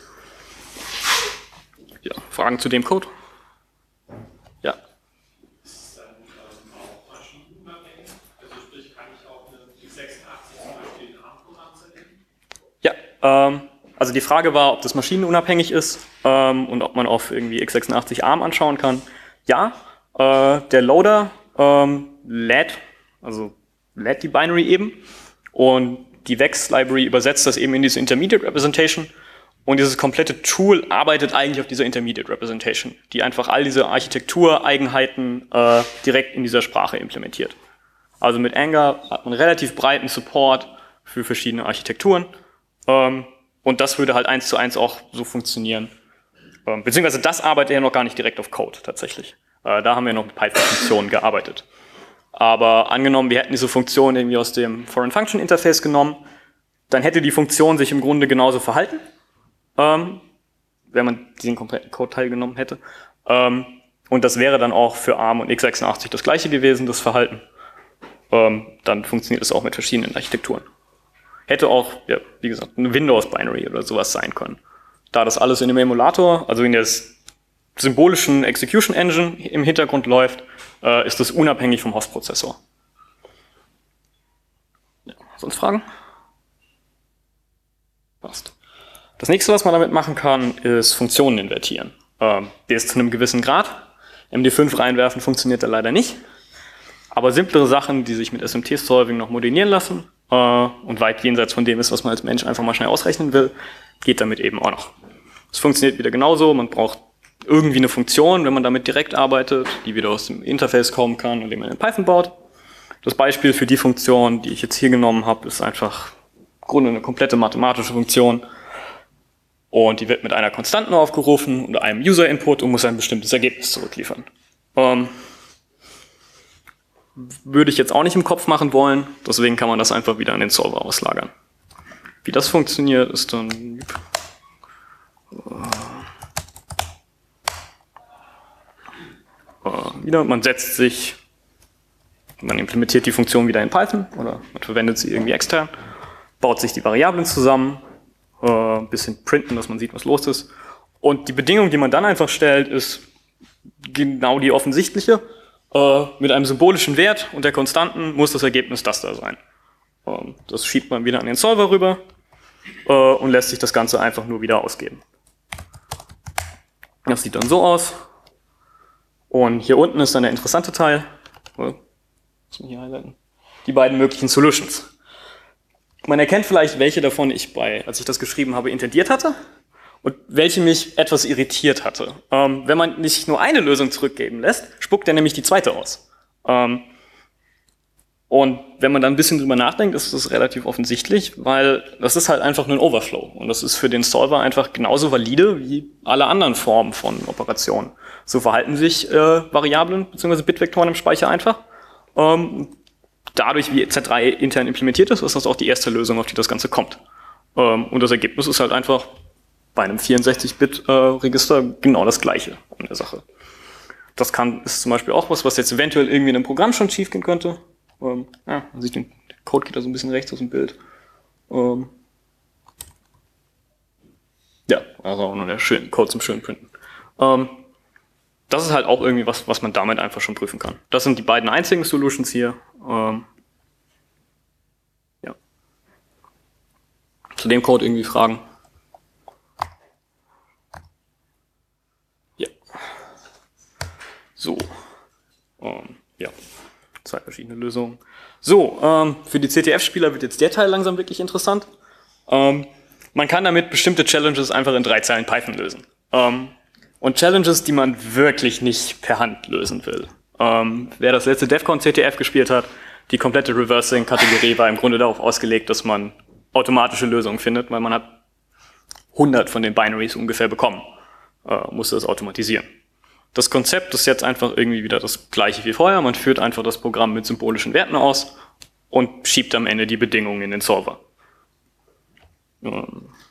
S1: Ja, Fragen zu dem Code? Ja.
S5: Ist es dann auch maschinenunabhängig? Also sprich, kann ich auch eine x86 zum Beispiel in ARM-Programm zerlegen?
S1: Ja, also die Frage war, ob das maschinenunabhängig ist und ob man auf irgendwie x86 ARM anschauen kann. Ja, der Loader lädt die Binary eben und die Vex-Library übersetzt das eben in diese Intermediate Representation und dieses komplette Tool arbeitet eigentlich auf dieser Intermediate Representation, die einfach all diese Architektureigenheiten direkt in dieser Sprache implementiert. Also mit Anger hat man relativ breiten Support für verschiedene Architekturen und das würde halt 1:1 auch so funktionieren. Beziehungsweise das arbeitet ja noch gar nicht direkt auf Code tatsächlich. Da haben wir noch mit Python-Funktionen gearbeitet. Aber angenommen, wir hätten diese Funktion irgendwie aus dem Foreign Function Interface genommen, dann hätte die Funktion sich im Grunde genauso verhalten, wenn man diesen kompletten Code-Teil genommen hätte. Und das wäre dann auch für ARM und x86 das gleiche gewesen, das Verhalten. Dann funktioniert es auch mit verschiedenen Architekturen. Hätte auch, ja, wie gesagt, eine Windows-Binary oder sowas sein können. Da das alles in dem Emulator, also in der symbolischen Execution Engine im Hintergrund läuft, ist das unabhängig vom Host-Prozessor. Ja, sonst Fragen? Passt. Das nächste, was man damit machen kann, ist Funktionen invertieren. Bis zu einem gewissen Grad. MD5 reinwerfen funktioniert da leider nicht. Aber simplere Sachen, die sich mit SMT-Solving noch modellieren lassen und weit jenseits von dem ist, was man als Mensch einfach mal schnell ausrechnen will, geht damit eben auch noch. Es funktioniert wieder genauso, man braucht irgendwie eine Funktion, wenn man damit direkt arbeitet, die wieder aus dem Interface kommen kann und die man in Python baut. Das Beispiel für die Funktion, die ich jetzt hier genommen habe, ist einfach im Grunde eine komplette mathematische Funktion. Und die wird mit einer Konstanten aufgerufen und einem User-Input und muss ein bestimmtes Ergebnis zurückliefern. Würde ich jetzt auch nicht im Kopf machen wollen, deswegen kann man das einfach wieder an den Solver auslagern. Wie das funktioniert, ist dann wieder, man implementiert die Funktion wieder in Python oder man verwendet sie irgendwie extern, baut sich die Variablen zusammen, ein bisschen printen, dass man sieht, was los ist. Und die Bedingung, die man dann einfach stellt, ist genau die offensichtliche. Mit einem symbolischen Wert und der Konstanten muss das Ergebnis das da sein. Das schiebt man wieder an den Solver rüber und lässt sich das Ganze einfach nur wieder ausgeben. Das sieht dann so aus. Und hier unten ist dann der interessante Teil. Muss man hier highlighten. Die beiden möglichen Solutions. Man erkennt vielleicht, welche davon ich als ich das geschrieben habe, intendiert hatte und welche mich etwas irritiert hatte. Wenn man nicht nur eine Lösung zurückgeben lässt, spuckt er nämlich die zweite aus. Und wenn man dann ein bisschen drüber nachdenkt, ist das relativ offensichtlich, weil das ist halt einfach nur ein Overflow. Und das ist für den Solver einfach genauso valide wie alle anderen Formen von Operationen. So verhalten sich Variablen bzw. Bitvektoren im Speicher einfach. Dadurch, wie Z3 intern implementiert ist, ist das auch die erste Lösung, auf die das Ganze kommt. Und das Ergebnis ist halt einfach bei einem 64-Bit-Register genau das Gleiche an der Sache. Das ist zum Beispiel auch was jetzt eventuell irgendwie in einem Programm schon schief gehen könnte. Man sieht, der Code geht da so ein bisschen rechts aus dem Bild. Ja, also auch nur der Code zum schönen Printen. Das ist halt auch irgendwie was man damit einfach schon prüfen kann. Das sind die beiden einzigen Solutions hier. Ja. Zu dem Code irgendwie Fragen? Ja. So. Ja. 2 verschiedene Lösungen. So, für die CTF-Spieler wird jetzt der Teil langsam wirklich interessant. man kann damit bestimmte Challenges einfach in 3 Zeilen Python lösen. Und Challenges, die man wirklich nicht per Hand lösen will. Wer das letzte DEFCON CTF gespielt hat, die komplette Reversing-Kategorie war im Grunde darauf ausgelegt, dass man automatische Lösungen findet, weil man hat 100 von den Binaries ungefähr bekommen, musste das automatisieren. Das Konzept ist jetzt einfach irgendwie wieder das gleiche wie vorher. Man führt einfach das Programm mit symbolischen Werten aus und schiebt am Ende die Bedingungen in den Solver. Ja.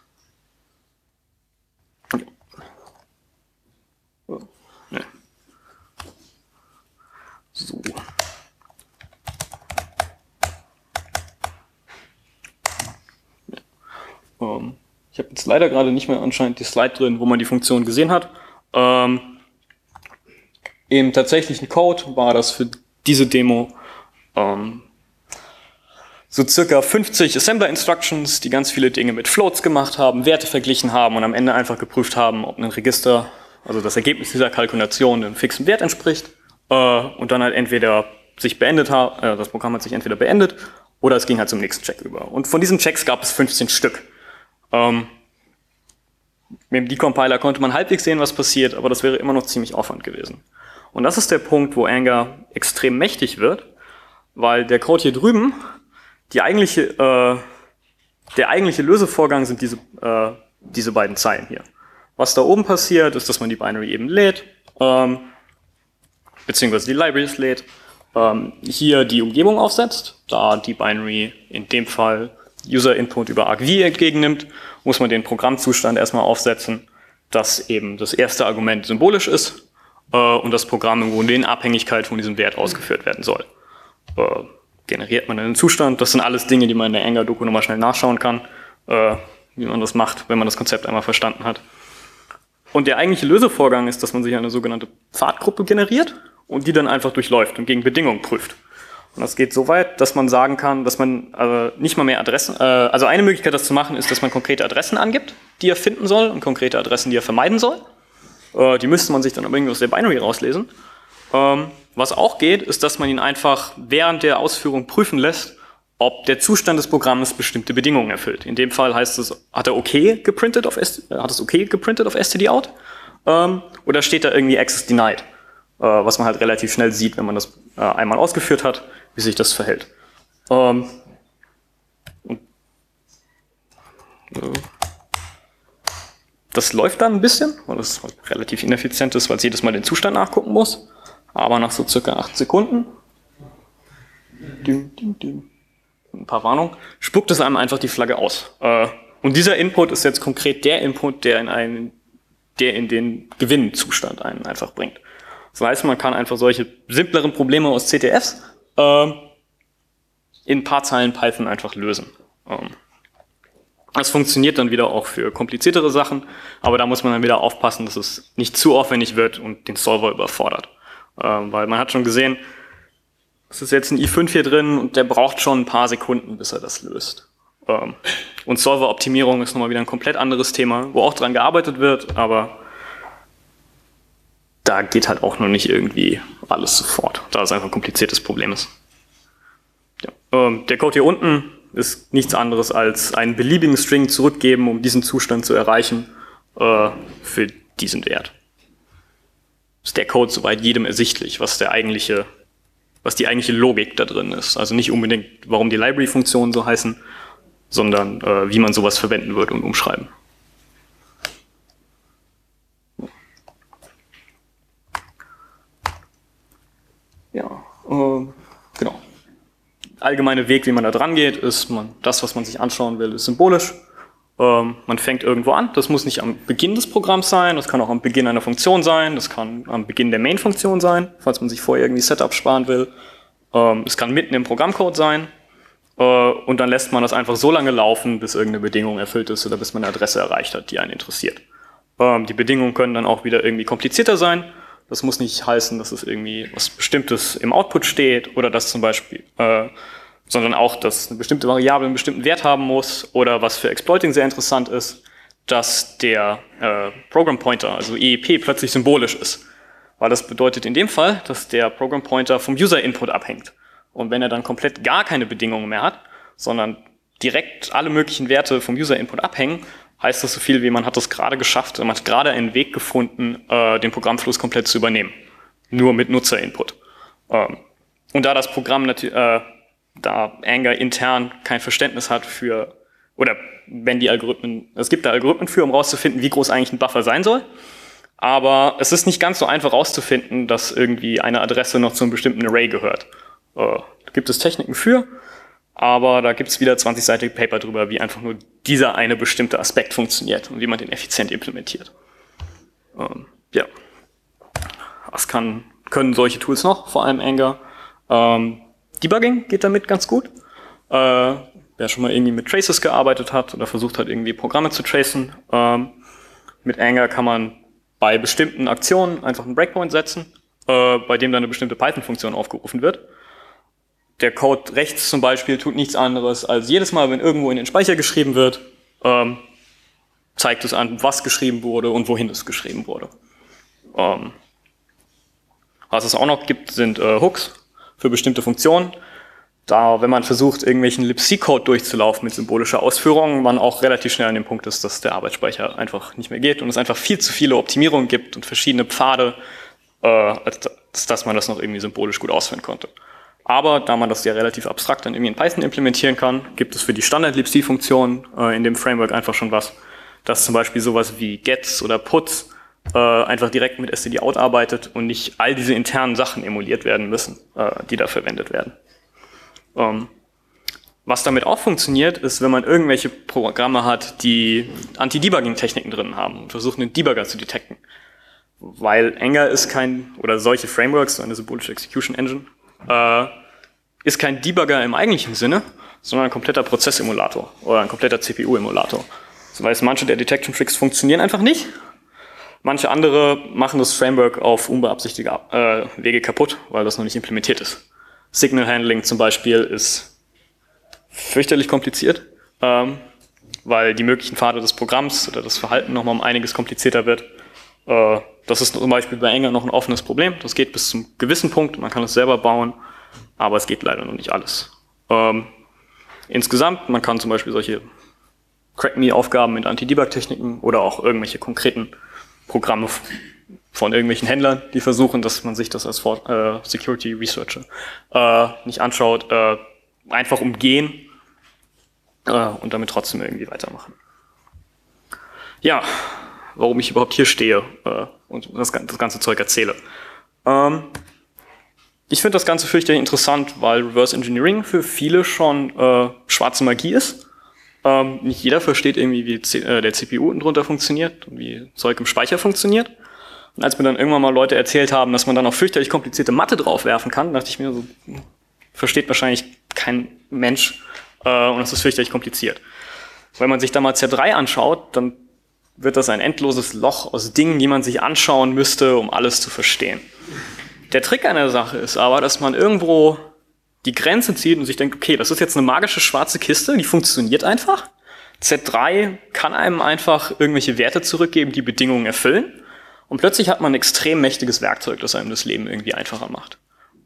S1: So. Ich habe jetzt leider gerade nicht mehr anscheinend die Slide drin, wo man die Funktion gesehen hat. Im tatsächlichen Code war das für diese Demo so circa 50 Assembler-Instructions, die ganz viele Dinge mit Floats gemacht haben, Werte verglichen haben und am Ende einfach geprüft haben, ob ein Register, also das Ergebnis dieser Kalkulation, einem fixen Wert entspricht und dann halt entweder sich beendet hat, das Programm hat sich entweder beendet oder es ging halt zum nächsten Check über. Und von diesen Checks gab es 15 Stück. Mit dem Decompiler konnte man halbwegs sehen, was passiert, aber das wäre immer noch ziemlich Aufwand gewesen. Und das ist der Punkt, wo Anger extrem mächtig wird, weil der Code hier drüben, der eigentliche Lösevorgang sind diese beiden Zeilen hier. Was da oben passiert, ist, dass man die Binary eben lädt, beziehungsweise die Libraries lädt, hier die Umgebung aufsetzt, da die Binary in dem Fall User Input über argv entgegennimmt, muss man den Programmzustand erstmal aufsetzen, dass eben das erste Argument symbolisch ist und das Programm im Grunde in Abhängigkeit von diesem Wert ausgeführt werden soll. Generiert man einen Zustand, das sind alles Dinge, die man in der Anger-Doku nochmal schnell nachschauen kann, wie man das macht, wenn man das Konzept einmal verstanden hat. Und der eigentliche Lösevorgang ist, dass man sich eine sogenannte Pfadgruppe generiert und die dann einfach durchläuft und gegen Bedingungen prüft. Und das geht so weit, dass man sagen kann, dass man nicht mal mehr Adressen, also eine Möglichkeit, das zu machen, ist, dass man konkrete Adressen angibt, die er finden soll und konkrete Adressen, die er vermeiden soll. Die müsste man sich dann aber irgendwie aus der Binary rauslesen. Was auch geht, ist, dass man ihn einfach während der Ausführung prüfen lässt, ob der Zustand des Programms bestimmte Bedingungen erfüllt. In dem Fall heißt es, hat es OK geprintet auf stdout oder steht da irgendwie access denied, was man halt relativ schnell sieht, wenn man das einmal ausgeführt hat, wie sich das verhält. Das läuft dann ein bisschen, weil das relativ ineffizient ist, weil es jedes Mal den Zustand nachgucken muss. Aber nach so circa 8 Sekunden, ein paar Warnungen, spuckt es einem einfach die Flagge aus. Und dieser Input ist jetzt konkret der Input, der in den Gewinnzustand einen einfach bringt. Das heißt, man kann einfach solche simpleren Probleme aus CTFs in ein paar Zeilen Python einfach lösen. Das funktioniert dann wieder auch für kompliziertere Sachen, aber da muss man dann wieder aufpassen, dass es nicht zu aufwendig wird und den Solver überfordert. Weil man hat schon gesehen, es ist jetzt ein i5 hier drin und der braucht schon ein paar Sekunden, bis er das löst. Und Solver-Optimierung ist nochmal wieder ein komplett anderes Thema, wo auch dran gearbeitet wird, aber da geht halt auch noch nicht irgendwie alles sofort, da es einfach ein kompliziertes Problem ist. Ja. Der Code hier unten ist nichts anderes als einen beliebigen String zurückgeben, um diesen Zustand zu erreichen für diesen Wert. Ist der Code soweit jedem ersichtlich, was die eigentliche Logik da drin ist. Also nicht unbedingt, warum die Library-Funktionen so heißen, sondern wie man sowas verwenden wird und umschreiben. Ja, genau. Allgemeine Weg, wie man da dran geht, ist, das, was man sich anschauen will, ist symbolisch. Man fängt irgendwo an. Das muss nicht am Beginn des Programms sein, das kann auch am Beginn einer Funktion sein, das kann am Beginn der Main-Funktion sein, falls man sich vorher irgendwie Setup sparen will. Es kann mitten im Programmcode sein und dann lässt man das einfach so lange laufen, bis irgendeine Bedingung erfüllt ist oder bis man eine Adresse erreicht hat, die einen interessiert. Die Bedingungen können dann auch wieder irgendwie komplizierter sein. Das muss nicht heißen, dass es irgendwie was Bestimmtes im Output steht oder dass zum Beispiel sondern auch, dass eine bestimmte Variable einen bestimmten Wert haben muss oder was für Exploiting sehr interessant ist, dass der Program Pointer, also EEP, plötzlich symbolisch ist. Weil das bedeutet in dem Fall, dass der Program Pointer vom User Input abhängt. Und wenn er dann komplett gar keine Bedingungen mehr hat, sondern direkt alle möglichen Werte vom User-Input abhängen, heißt das so viel wie man hat es gerade geschafft, man hat gerade einen Weg gefunden, den Programmfluss komplett zu übernehmen. Nur mit Nutzer-Input. Und da das Programm da Anger intern kein Verständnis hat für, oder wenn die Algorithmen, es gibt da Algorithmen für, um rauszufinden, wie groß eigentlich ein Buffer sein soll. Aber es ist nicht ganz so einfach rauszufinden, dass irgendwie eine Adresse noch zu einem bestimmten Array gehört. Da gibt es Techniken für, aber da gibt es wieder 20-seitige Paper drüber, wie einfach nur dieser eine bestimmte Aspekt funktioniert und wie man den effizient implementiert. Ja. Was können solche Tools noch, vor allem Anger? Debugging geht damit ganz gut. Wer schon mal irgendwie mit Traces gearbeitet hat oder versucht hat, irgendwie Programme zu tracen, mit Anger kann man bei bestimmten Aktionen einfach einen Breakpoint setzen, bei dem dann eine bestimmte Python-Funktion aufgerufen wird. Der Code rechts zum Beispiel tut nichts anderes, als jedes Mal, wenn irgendwo in den Speicher geschrieben wird, zeigt es an, was geschrieben wurde und wohin es geschrieben wurde. Was es auch noch gibt, sind Hooks für bestimmte Funktionen. Da, wenn man versucht, irgendwelchen libc-Code durchzulaufen mit symbolischer Ausführung, man auch relativ schnell an dem Punkt ist, dass der Arbeitsspeicher einfach nicht mehr geht und es einfach viel zu viele Optimierungen gibt und verschiedene Pfade, als dass man das noch irgendwie symbolisch gut ausführen konnte. Aber da man das ja relativ abstrakt dann irgendwie in Python implementieren kann, gibt es für die Standard-libc-Funktion in dem Framework einfach schon was, dass zum Beispiel sowas wie gets oder puts einfach direkt mit std-out arbeitet und nicht all diese internen Sachen emuliert werden müssen, die da verwendet werden. Was damit auch funktioniert, ist, wenn man irgendwelche Programme hat, die Anti-Debugging-Techniken drin haben und versuchen, einen Debugger zu detekten. Weil Anger ist oder solche Frameworks, so eine symbolische Execution Engine, ist kein Debugger im eigentlichen Sinne, sondern ein kompletter Prozessemulator oder ein kompletter CPU-Emulator. Das heißt, manche der Detection-Tricks funktionieren einfach nicht. Manche andere machen das Framework auf unbeabsichtigte Wege kaputt, weil das noch nicht implementiert ist. Signal Handling zum Beispiel ist fürchterlich kompliziert, weil die möglichen Pfade des Programms oder das Verhalten nochmal um einiges komplizierter wird. Das ist zum Beispiel bei Anger noch ein offenes Problem. Das geht bis zum gewissen Punkt, man kann es selber bauen, aber es geht leider noch nicht alles. Insgesamt, man kann zum Beispiel solche Crack-Me-Aufgaben mit Anti-Debug-Techniken oder auch irgendwelche konkreten Programme von irgendwelchen Händlern, die versuchen, dass man sich das als Security Researcher nicht anschaut, einfach umgehen und damit trotzdem irgendwie weitermachen. Ja, warum ich überhaupt hier stehe und das ganze Zeug erzähle. Ich finde das Ganze fürchterlich interessant, weil Reverse Engineering für viele schon schwarze Magie ist. Nicht jeder versteht irgendwie, wie der CPU unten drunter funktioniert und wie Zeug im Speicher funktioniert. Und als mir dann irgendwann mal Leute erzählt haben, dass man dann auch fürchterlich komplizierte Mathe draufwerfen kann, dachte ich mir so, versteht wahrscheinlich kein Mensch und es ist fürchterlich kompliziert. Wenn man sich da mal Z3 anschaut, dann wird das ein endloses Loch aus Dingen, die man sich anschauen müsste, um alles zu verstehen. Der Trick an der Sache ist aber, dass man irgendwo die Grenze zieht und sich denkt, okay, das ist jetzt eine magische schwarze Kiste, die funktioniert einfach. Z3 kann einem einfach irgendwelche Werte zurückgeben, die Bedingungen erfüllen. Und plötzlich hat man ein extrem mächtiges Werkzeug, das einem das Leben irgendwie einfacher macht.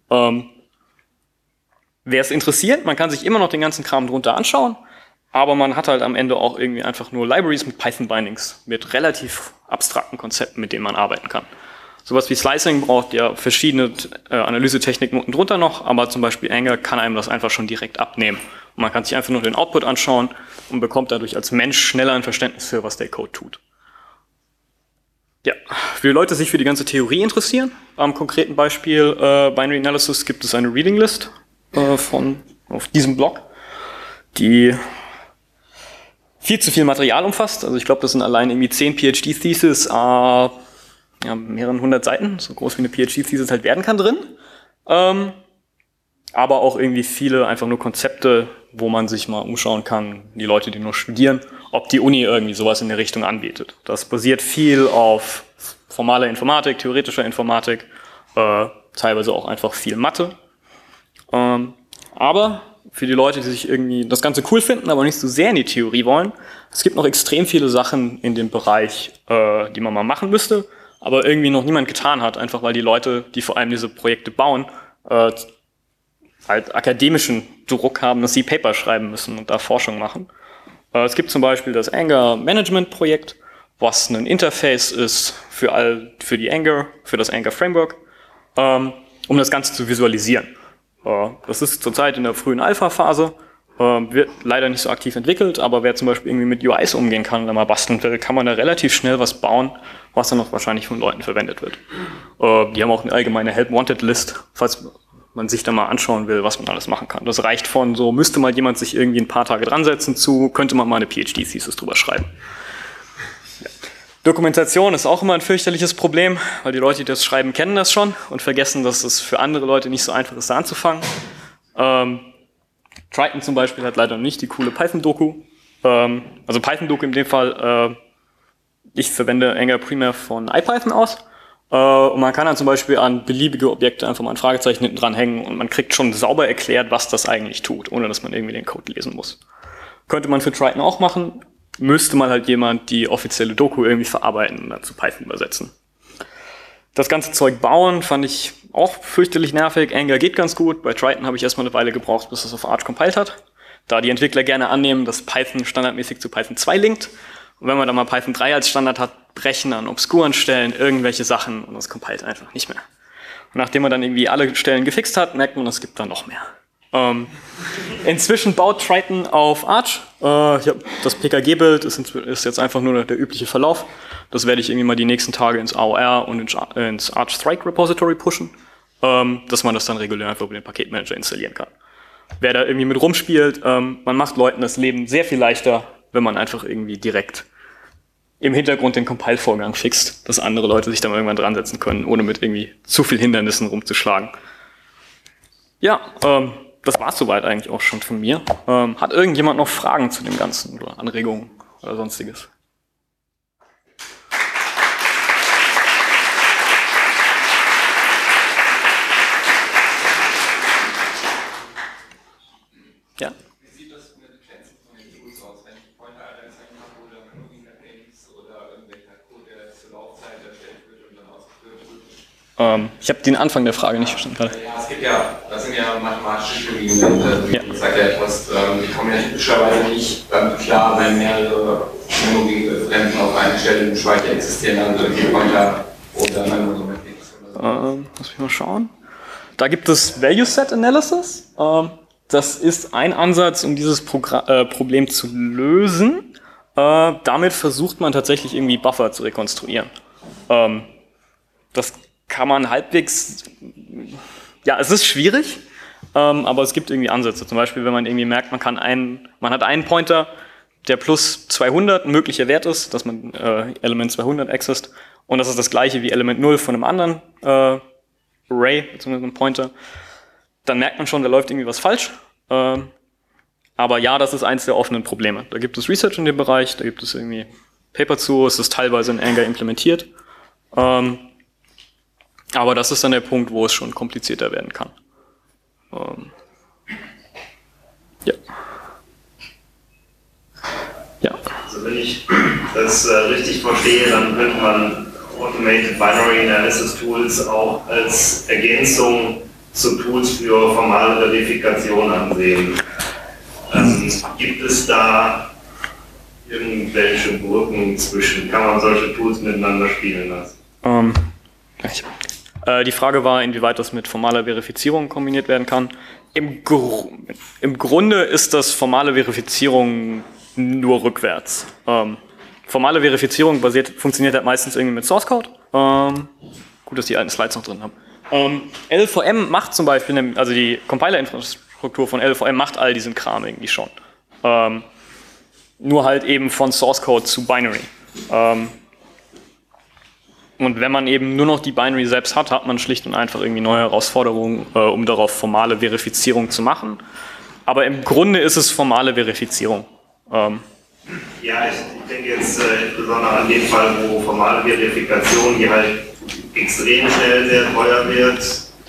S1: Wer es interessiert, man kann sich immer noch den ganzen Kram drunter anschauen, aber man hat halt am Ende auch irgendwie einfach nur Libraries mit Python-Bindings, mit relativ abstrakten Konzepten, mit denen man arbeiten kann. Sowas wie Slicing braucht ja verschiedene Analysetechniken unten drunter noch, aber zum Beispiel Anger kann einem das einfach schon direkt abnehmen. Und man kann sich einfach nur den Output anschauen und bekommt dadurch als Mensch schneller ein Verständnis für, was der Code tut. Ja, für die Leute, die sich für die ganze Theorie interessieren, am konkreten Beispiel Binary Analysis gibt es eine Reading List auf diesem Blog, die viel zu viel Material umfasst. Also ich glaube, das sind allein irgendwie 10 PhD-Theses, mehreren 100 Seiten, so groß wie eine PhD-Thesis halt werden kann drin. Aber auch irgendwie viele einfach nur Konzepte, wo man sich mal umschauen kann, die Leute, die nur studieren, ob die Uni irgendwie sowas in der Richtung anbietet. Das basiert viel auf formaler Informatik, theoretischer Informatik, teilweise auch einfach viel Mathe. Aber für die Leute, die sich irgendwie das Ganze cool finden, aber nicht so sehr in die Theorie wollen, es gibt noch extrem viele Sachen in dem Bereich, die man mal machen müsste, aber irgendwie noch niemand getan hat, einfach weil die Leute, die vor allem diese Projekte bauen, halt akademischen Druck haben, dass sie Paper schreiben müssen und da Forschung machen. Es gibt zum Beispiel das Anger Management Projekt, was ein Interface ist für das Anger Framework, um das Ganze zu visualisieren. Das ist zurzeit in der frühen Alpha-Phase, wird leider nicht so aktiv entwickelt, aber wer zum Beispiel irgendwie mit UIs umgehen kann oder mal basteln will, kann man da relativ schnell was bauen, was dann auch wahrscheinlich von Leuten verwendet wird. Die haben auch eine allgemeine Help-Wanted-List, falls man sich da mal anschauen will, was man alles machen kann. Das reicht von so, müsste mal jemand sich irgendwie ein paar Tage dran setzen zu, könnte man mal eine PhD-Thesis drüber schreiben. Ja. Dokumentation ist auch immer ein fürchterliches Problem, weil die Leute, die das schreiben, kennen das schon und vergessen, dass es für andere Leute nicht so einfach ist, da anzufangen. Triton zum Beispiel hat leider nicht die coole Python-Doku. Also Python-Doku in dem Fall, ich verwende Anger primär von IPython aus. Und man kann dann zum Beispiel an beliebige Objekte einfach mal ein Fragezeichen hinten dran hängen und man kriegt schon sauber erklärt, was das eigentlich tut, ohne dass man irgendwie den Code lesen muss. Könnte man für Triton auch machen, müsste mal halt jemand die offizielle Doku irgendwie verarbeiten und dann zu Python übersetzen. Das ganze Zeug bauen fand ich auch fürchterlich nervig. Anger geht ganz gut. Bei Triton habe ich erstmal eine Weile gebraucht, bis es auf Arch compiled hat. Da die Entwickler gerne annehmen, dass Python standardmäßig zu Python 2 linkt. Und wenn man dann mal Python 3 als Standard hat, brechen an obskuren Stellen irgendwelche Sachen und das compiled einfach nicht mehr. Und nachdem man dann irgendwie alle Stellen gefixt hat, merkt man, es gibt da noch mehr. Inzwischen baut Triton auf Arch. Das PKG-Bild ist jetzt einfach nur der übliche Verlauf. Das werde ich irgendwie mal die nächsten Tage ins AOR und ins Arch Strike Repository pushen, dass man das dann regulär einfach über den Paketmanager installieren kann. Wer da irgendwie mit rumspielt, man macht Leuten das Leben sehr viel leichter, wenn man einfach irgendwie direkt im Hintergrund den Compile-Vorgang fixt, dass andere Leute sich dann irgendwann dran setzen können, ohne mit irgendwie zu viel Hindernissen rumzuschlagen. Ja, das war's soweit eigentlich auch schon von mir. Hat irgendjemand noch Fragen zu dem Ganzen oder Anregungen oder sonstiges? Ja.
S6: Wie sieht das mit den Grenzen von den Tools aus, wenn ich Pointer angezeigt habe oder Links oder irgendwelcher Code, der zur Laufzeit erstellt wird und dann ausgeführt wird?
S1: Ich habe den Anfang der Frage nicht verstanden gerade.
S6: Ja, das sind ja mathematische Theorien, wie du gesagt hast, die kommen ja typischerweise nicht klar, wenn mehrere Memory-Referenten auf einer Stelle im Speicher existieren, also die Pointer oder Memory-Mappings oder so.
S1: Lass mich mal schauen. Da gibt es Value Set Analysis. Das ist ein Ansatz, um dieses Problem zu lösen. Damit versucht man tatsächlich irgendwie Buffer zu rekonstruieren. Das kann man halbwegs, ja, es ist schwierig, aber es gibt irgendwie Ansätze. Zum Beispiel, wenn man irgendwie merkt, man hat einen Pointer, der plus 200 ein möglicher Wert ist, dass man Element 200 accessed, und das ist das gleiche wie Element 0 von einem anderen Array, beziehungsweise einem Pointer, dann merkt man schon, da läuft irgendwie was falsch. Aber ja, das ist eins der offenen Probleme. Da gibt es Research in dem Bereich, da gibt es irgendwie Paper zu, es ist teilweise in Anger implementiert. Aber das ist dann der Punkt, wo es schon komplizierter werden kann. Ja. Ja.
S2: Also wenn ich das richtig verstehe, dann könnte man Automated Binary Analysis Tools auch als Ergänzung zu Tools für formale Verifikation ansehen. Gibt es da irgendwelche Brücken zwischen? Kann man solche Tools miteinander spielen lassen?
S1: Die Frage war, inwieweit das mit formaler Verifizierung kombiniert werden kann. Im Grunde ist das formale Verifizierung nur rückwärts. Formale Verifizierung funktioniert halt meistens irgendwie mit Source Code. Gut, dass die alten Slides noch drin haben. LVM macht zum Beispiel, also die Compiler-Infrastruktur von LVM macht all diesen Kram irgendwie schon. Nur halt eben von Source Code zu Binary. Und wenn man eben nur noch die Binary selbst hat man schlicht und einfach irgendwie neue Herausforderungen, um darauf formale Verifizierung zu machen. Aber im Grunde ist es formale Verifizierung.
S2: Ja, ich denke jetzt insbesondere an den Fall, wo formale Verifikation, die halt extrem schnell sehr teuer wird,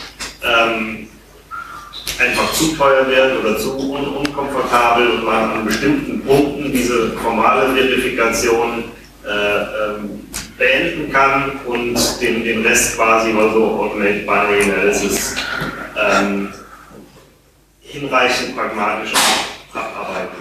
S2: einfach zu teuer wird oder zu unkomfortabel und man an bestimmten Punkten diese formale Verifikation beenden kann und den Rest quasi, also Automated Binary Analysis, hinreichend pragmatisch abarbeiten?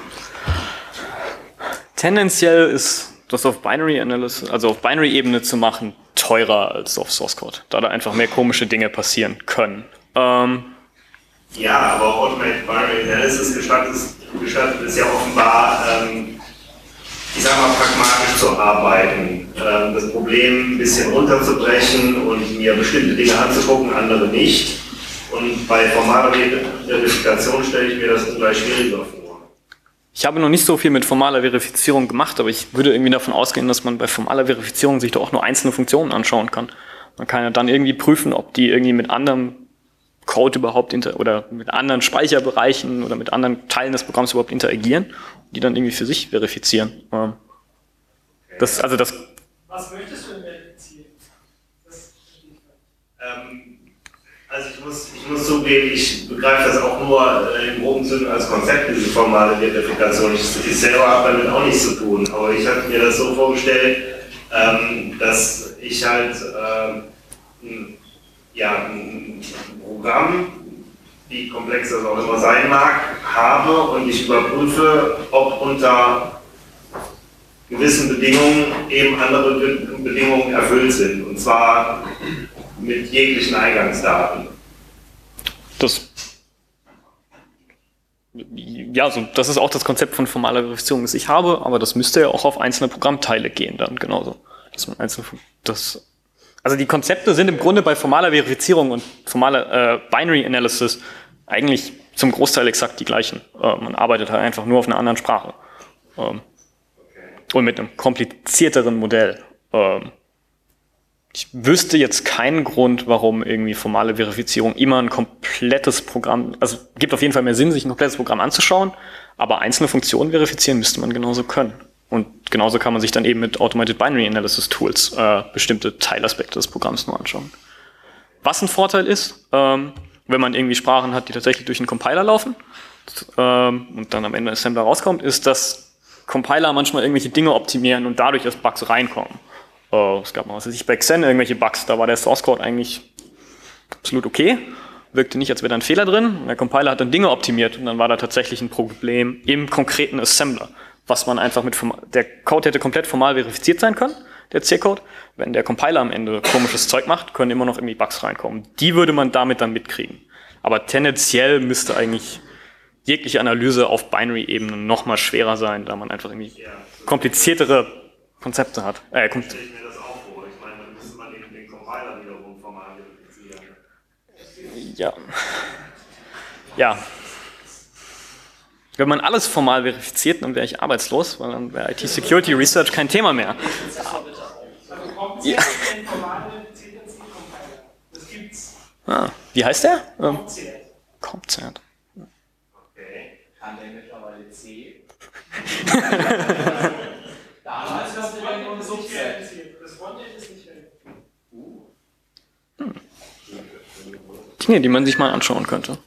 S1: Tendenziell ist das auf Binary Analysis, also auf Binary-Ebene zu machen, teurer als auf Source Code, da da einfach mehr komische Dinge passieren können.
S2: Ja, aber Automated Binary Analysis gestattet es ja offenbar, ich sag mal, pragmatisch zu arbeiten, das Problem ein bisschen runterzubrechen und mir bestimmte Dinge anzugucken, andere nicht. Und bei formaler Verifikation stelle ich mir das ungleich schwieriger vor.
S1: Ich habe noch nicht so viel mit formaler Verifizierung gemacht, aber ich würde irgendwie davon ausgehen, dass man bei formaler Verifizierung sich doch auch nur einzelne Funktionen anschauen kann. Man kann ja dann irgendwie prüfen, ob die irgendwie mit anderem Code überhaupt oder mit anderen Speicherbereichen oder mit anderen Teilen des Programms überhaupt interagieren, die dann irgendwie für sich verifizieren.
S4: Was möchtest du denn verifizieren?
S2: Also ich muss zugeben, ich begreife das auch nur im groben Sinne als Konzept, diese formale Verifikation. Ich selber habe damit auch nichts zu tun, aber ich habe mir das so vorgestellt, dass ich halt ein Programm, wie komplex das auch immer sein mag, habe und ich überprüfe, ob unter gewissen Bedingungen eben andere Bedingungen erfüllt sind, und zwar mit jeglichen Eingangsdaten.
S1: Das ist auch das Konzept von formaler Verifizierung, das ich habe, aber das müsste ja auch auf einzelne Programmteile gehen dann genauso. Also die Konzepte sind im Grunde bei formaler Verifizierung und formaler Binary Analysis eigentlich zum Großteil exakt die gleichen. Man arbeitet halt einfach nur auf einer anderen Sprache. Und mit einem komplizierteren Modell. Ich wüsste jetzt keinen Grund, warum irgendwie formale Verifizierung immer ein komplettes Programm, also gibt auf jeden Fall mehr Sinn, sich ein komplettes Programm anzuschauen, aber einzelne Funktionen verifizieren müsste man genauso können. Und genauso kann man sich dann eben mit Automated Binary Analysis Tools bestimmte Teilaspekte des Programms nur anschauen. Was ein Vorteil ist, wenn man irgendwie Sprachen hat, die tatsächlich durch einen Compiler laufen und dann am Ende Assembler rauskommt, ist, dass Compiler manchmal irgendwelche Dinge optimieren und dadurch erst Bugs reinkommen. Es gab mal, was weiß ich, bei Xen irgendwelche Bugs, da war der Source Code eigentlich absolut okay, wirkte nicht, als wäre da ein Fehler drin. Der Compiler hat dann Dinge optimiert und dann war da tatsächlich ein Problem im konkreten Assembler, was man einfach der Code hätte komplett formal verifiziert sein können, der C-Code. Wenn der Compiler am Ende komisches Zeug macht, können immer noch irgendwie Bugs reinkommen. Die würde man damit dann mitkriegen. Aber tendenziell müsste eigentlich jegliche Analyse auf Binary-Ebene noch mal schwerer sein, da man einfach irgendwie kompliziertere Konzepte hat.
S2: Stelle ich mir das auch vor. Ich meine, dann müsste man den Compiler wiederum formal verifizieren.
S1: Ja. Wenn man alles formal verifiziert, dann wäre ich arbeitslos, weil dann wäre IT-Security Research kein Thema mehr.
S4: Also kommt es ein formal verifizierter C-Compiler? Das gibt's.
S1: Wie heißt der?
S4: Compzert.
S2: Okay.
S3: Kann der mittlerweile C?
S4: Damals hast du dann nur ein Subset. Das Frontend ist nicht weg.
S1: Dinge, die man sich mal anschauen könnte.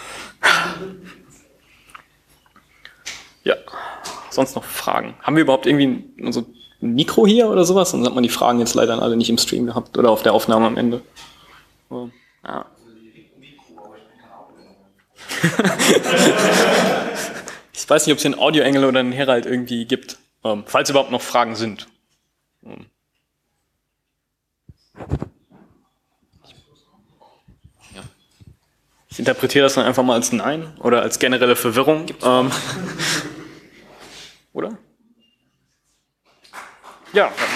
S1: Ja, sonst noch Fragen? Haben wir überhaupt irgendwie ein Mikro hier oder sowas? Sonst hat man die Fragen jetzt leider alle nicht im Stream gehabt oder auf der Aufnahme am Ende. Ja. Ich weiß nicht, ob es hier einen Audioengel oder einen Herald irgendwie gibt, falls überhaupt noch Fragen sind. Ich interpretiere das dann einfach mal als Nein oder als generelle Verwirrung. Oder? Ja.